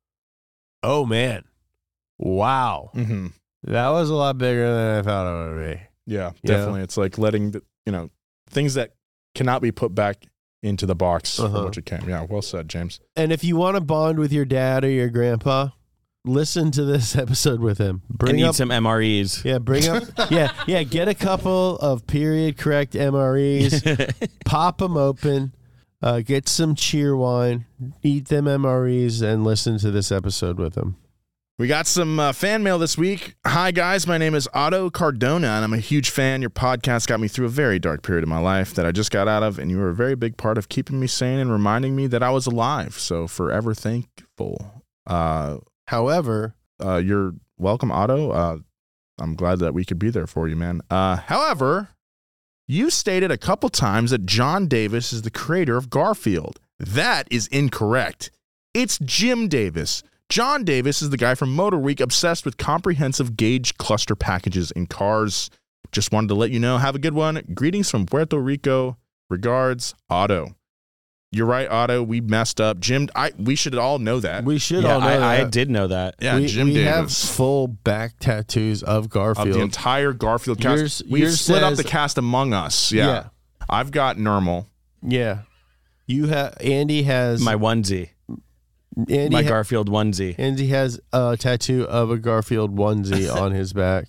oh man, wow, Mm-hmm. that was a lot bigger than I thought it would be. Yeah, You definitely. know? It's like letting the, you know, things that cannot be put back into the box Uh-huh. from which it came. Yeah, well said, James. And if you want to bond with your dad or your grandpa, listen to this episode with him. Bring I need up some M R Es. Yeah, bring up. yeah, yeah. Get a couple of period correct M R Es. Pop them open. Uh, get some cheer wine. Eat them M R Es and listen to this episode with them. We got some uh, fan mail this week. Hi, guys. My name is Otto Cardona, and I'm a huge fan. Your podcast got me through a very dark period of my life that I just got out of, and you were a very big part of keeping me sane and reminding me that I was alive. So forever thankful. Uh, However, uh, you're welcome, Otto. Uh, I'm glad that we could be there for you, man. Uh, however, you stated a couple times that John Davis is the creator of Garfield. That is incorrect. It's Jim Davis. John Davis is the guy from Motor Week obsessed with comprehensive gauge cluster packages in cars. Just wanted to let you know. Have a good one. Greetings from Puerto Rico. Regards, Otto. You're right, Otto. We messed up. Jim, I we should all know that. we should Yeah, all know I, that. I did know that. Yeah, we, Jim we Davis. have full back tattoos of Garfield. Of the entire Garfield cast. Yours- We've yours split up says- the cast among us. Yeah. Yeah. I've got Normal. yeah. You have Andy has My onesie. Andy My ha- Garfield onesie. Andy has a tattoo of a Garfield onesie on his back.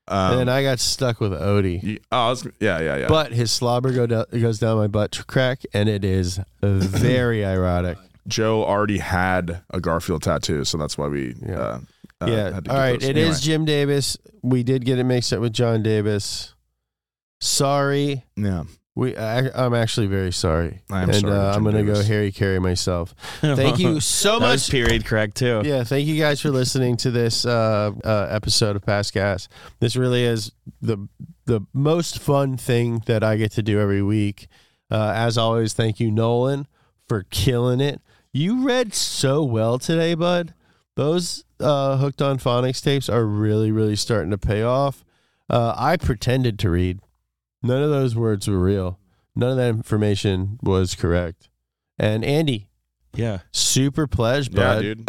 Um, and then I got stuck with Odie. You, oh, I was, yeah, yeah, yeah. But his slobber go down, goes down my butt crack, and it is very ironic. Joe already had a Garfield tattoo, so that's why we. Yeah. Uh, uh, yeah. had to All get right. those. It Anyway. is Jim Davis. We did get it mixed up with John Davis. Sorry. Yeah. We, I, I'm actually very sorry. I am and, sorry, uh, I'm Jim going to go Davis. Harry Carey myself. Thank you so That much. was period correct too. Yeah, thank you guys for listening to this uh, uh, episode of Past Gas. This really is the the most fun thing that I get to do every week. Uh, as always, thank you, Nolan, for killing it. You read so well today, bud. Those uh, Hooked on Phonics tapes are really, really starting to pay off. Uh, I pretended to read. None of those words were real. None of that information was correct. And Andy, yeah, super pledge, Yeah, bud. dude.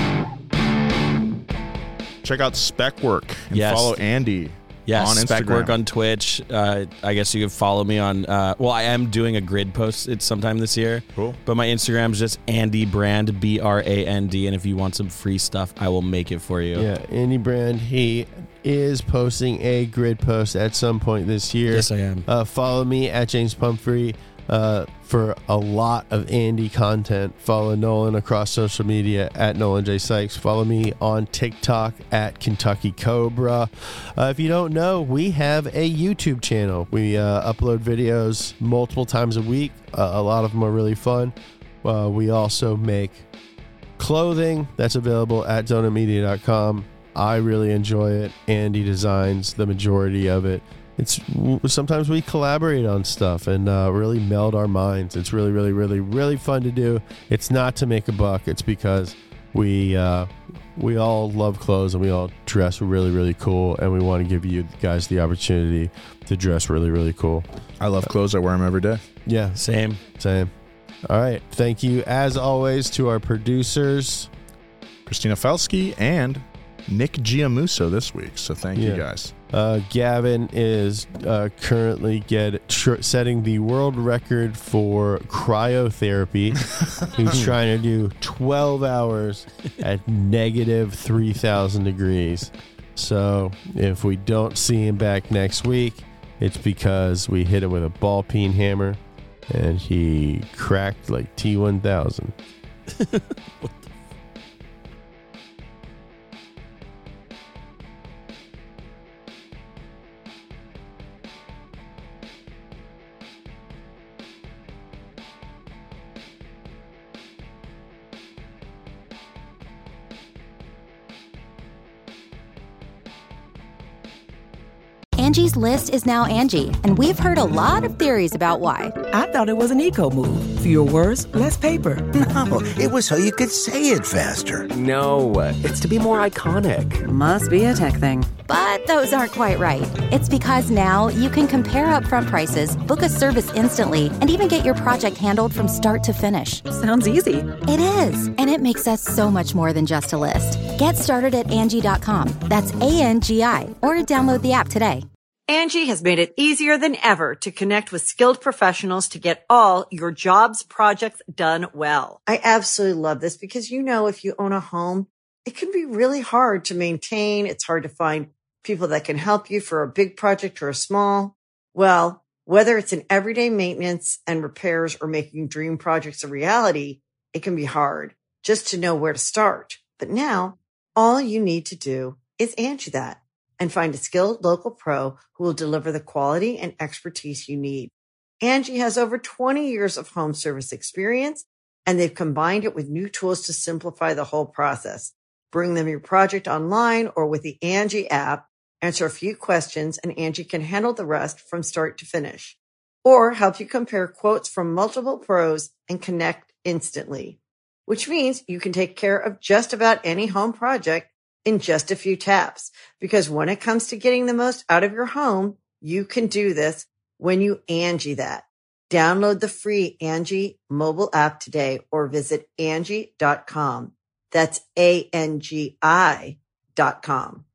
Check out Spec Work and Yes. follow Andy Yeah, on Spec Instagram. Work on Twitch. Uh, I guess you can follow me on. Uh, well, I am doing a grid post. It's sometime this year. Cool. But my Instagram is just Andy Brand, B R A N D. And if you want some free stuff, I will make it for you. Yeah, Andy Brand, he is posting a grid post at some point this year. Yes, I am. Uh, follow me at James Pumphrey uh, for a lot of Andy content. Follow Nolan across social media at Nolan J. Sykes. Follow me on TikTok at Kentucky Cobra. Uh, if you don't know, we have a YouTube channel. We uh, upload videos multiple times a week. Uh, a lot of them are really fun. Uh, we also make clothing that's available at donut media dot com. I really enjoy it. Andy designs the majority of it. It's sometimes we collaborate on stuff and uh, really meld our minds. It's really, really, really, really fun to do. It's not to make a buck. It's because we uh, we all love clothes and we all dress really, really cool, and we want to give you guys the opportunity to dress really, really cool. I love clothes. I wear them every day. Yeah, Same. same. All right. Thank you, as always, to our producers. Christina Felsky and Nick Giamuso this week. So thank Yeah. you guys. Uh, Gavin is uh, currently get tr- setting the world record for cryotherapy. He's trying to do twelve hours at negative three thousand degrees. So if we don't see him back next week, it's because we hit him with a ball peen hammer and he cracked like T one thousand. Angie's List is now Angie, and we've heard a lot of theories about why. I thought it was an eco move. Fewer words, less paper. No, it was so you could say it faster. No, it's to be more iconic. Must be a tech thing. But those aren't quite right. It's because now you can compare upfront prices, book a service instantly, and even get your project handled from start to finish. Sounds easy. It is, and it makes us so much more than just a list. Get started at Angie dot com. That's A N G I, or download the app today. Angie has made it easier than ever to connect with skilled professionals to get all your jobs projects done well. I absolutely love this because, you know, if you own a home, it can be really hard to maintain. It's hard to find people that can help you for a big project or a small. Well, whether it's in everyday maintenance and repairs or making dream projects a reality, it can be hard just to know where to start. But now all you need to do is Angie that and find a skilled local pro who will deliver the quality and expertise you need. Angie has over twenty years of home service experience, and they've combined it with new tools to simplify the whole process. Bring them your project online or with the Angie app, answer a few questions, and Angie can handle the rest from start to finish. Or help you compare quotes from multiple pros and connect instantly, which means you can take care of just about any home project in just a few taps. Because when it comes to getting the most out of your home, you can do this when you Angie that. Download the free Angie mobile app today or visit Angie dot com. That's A N G I dot com.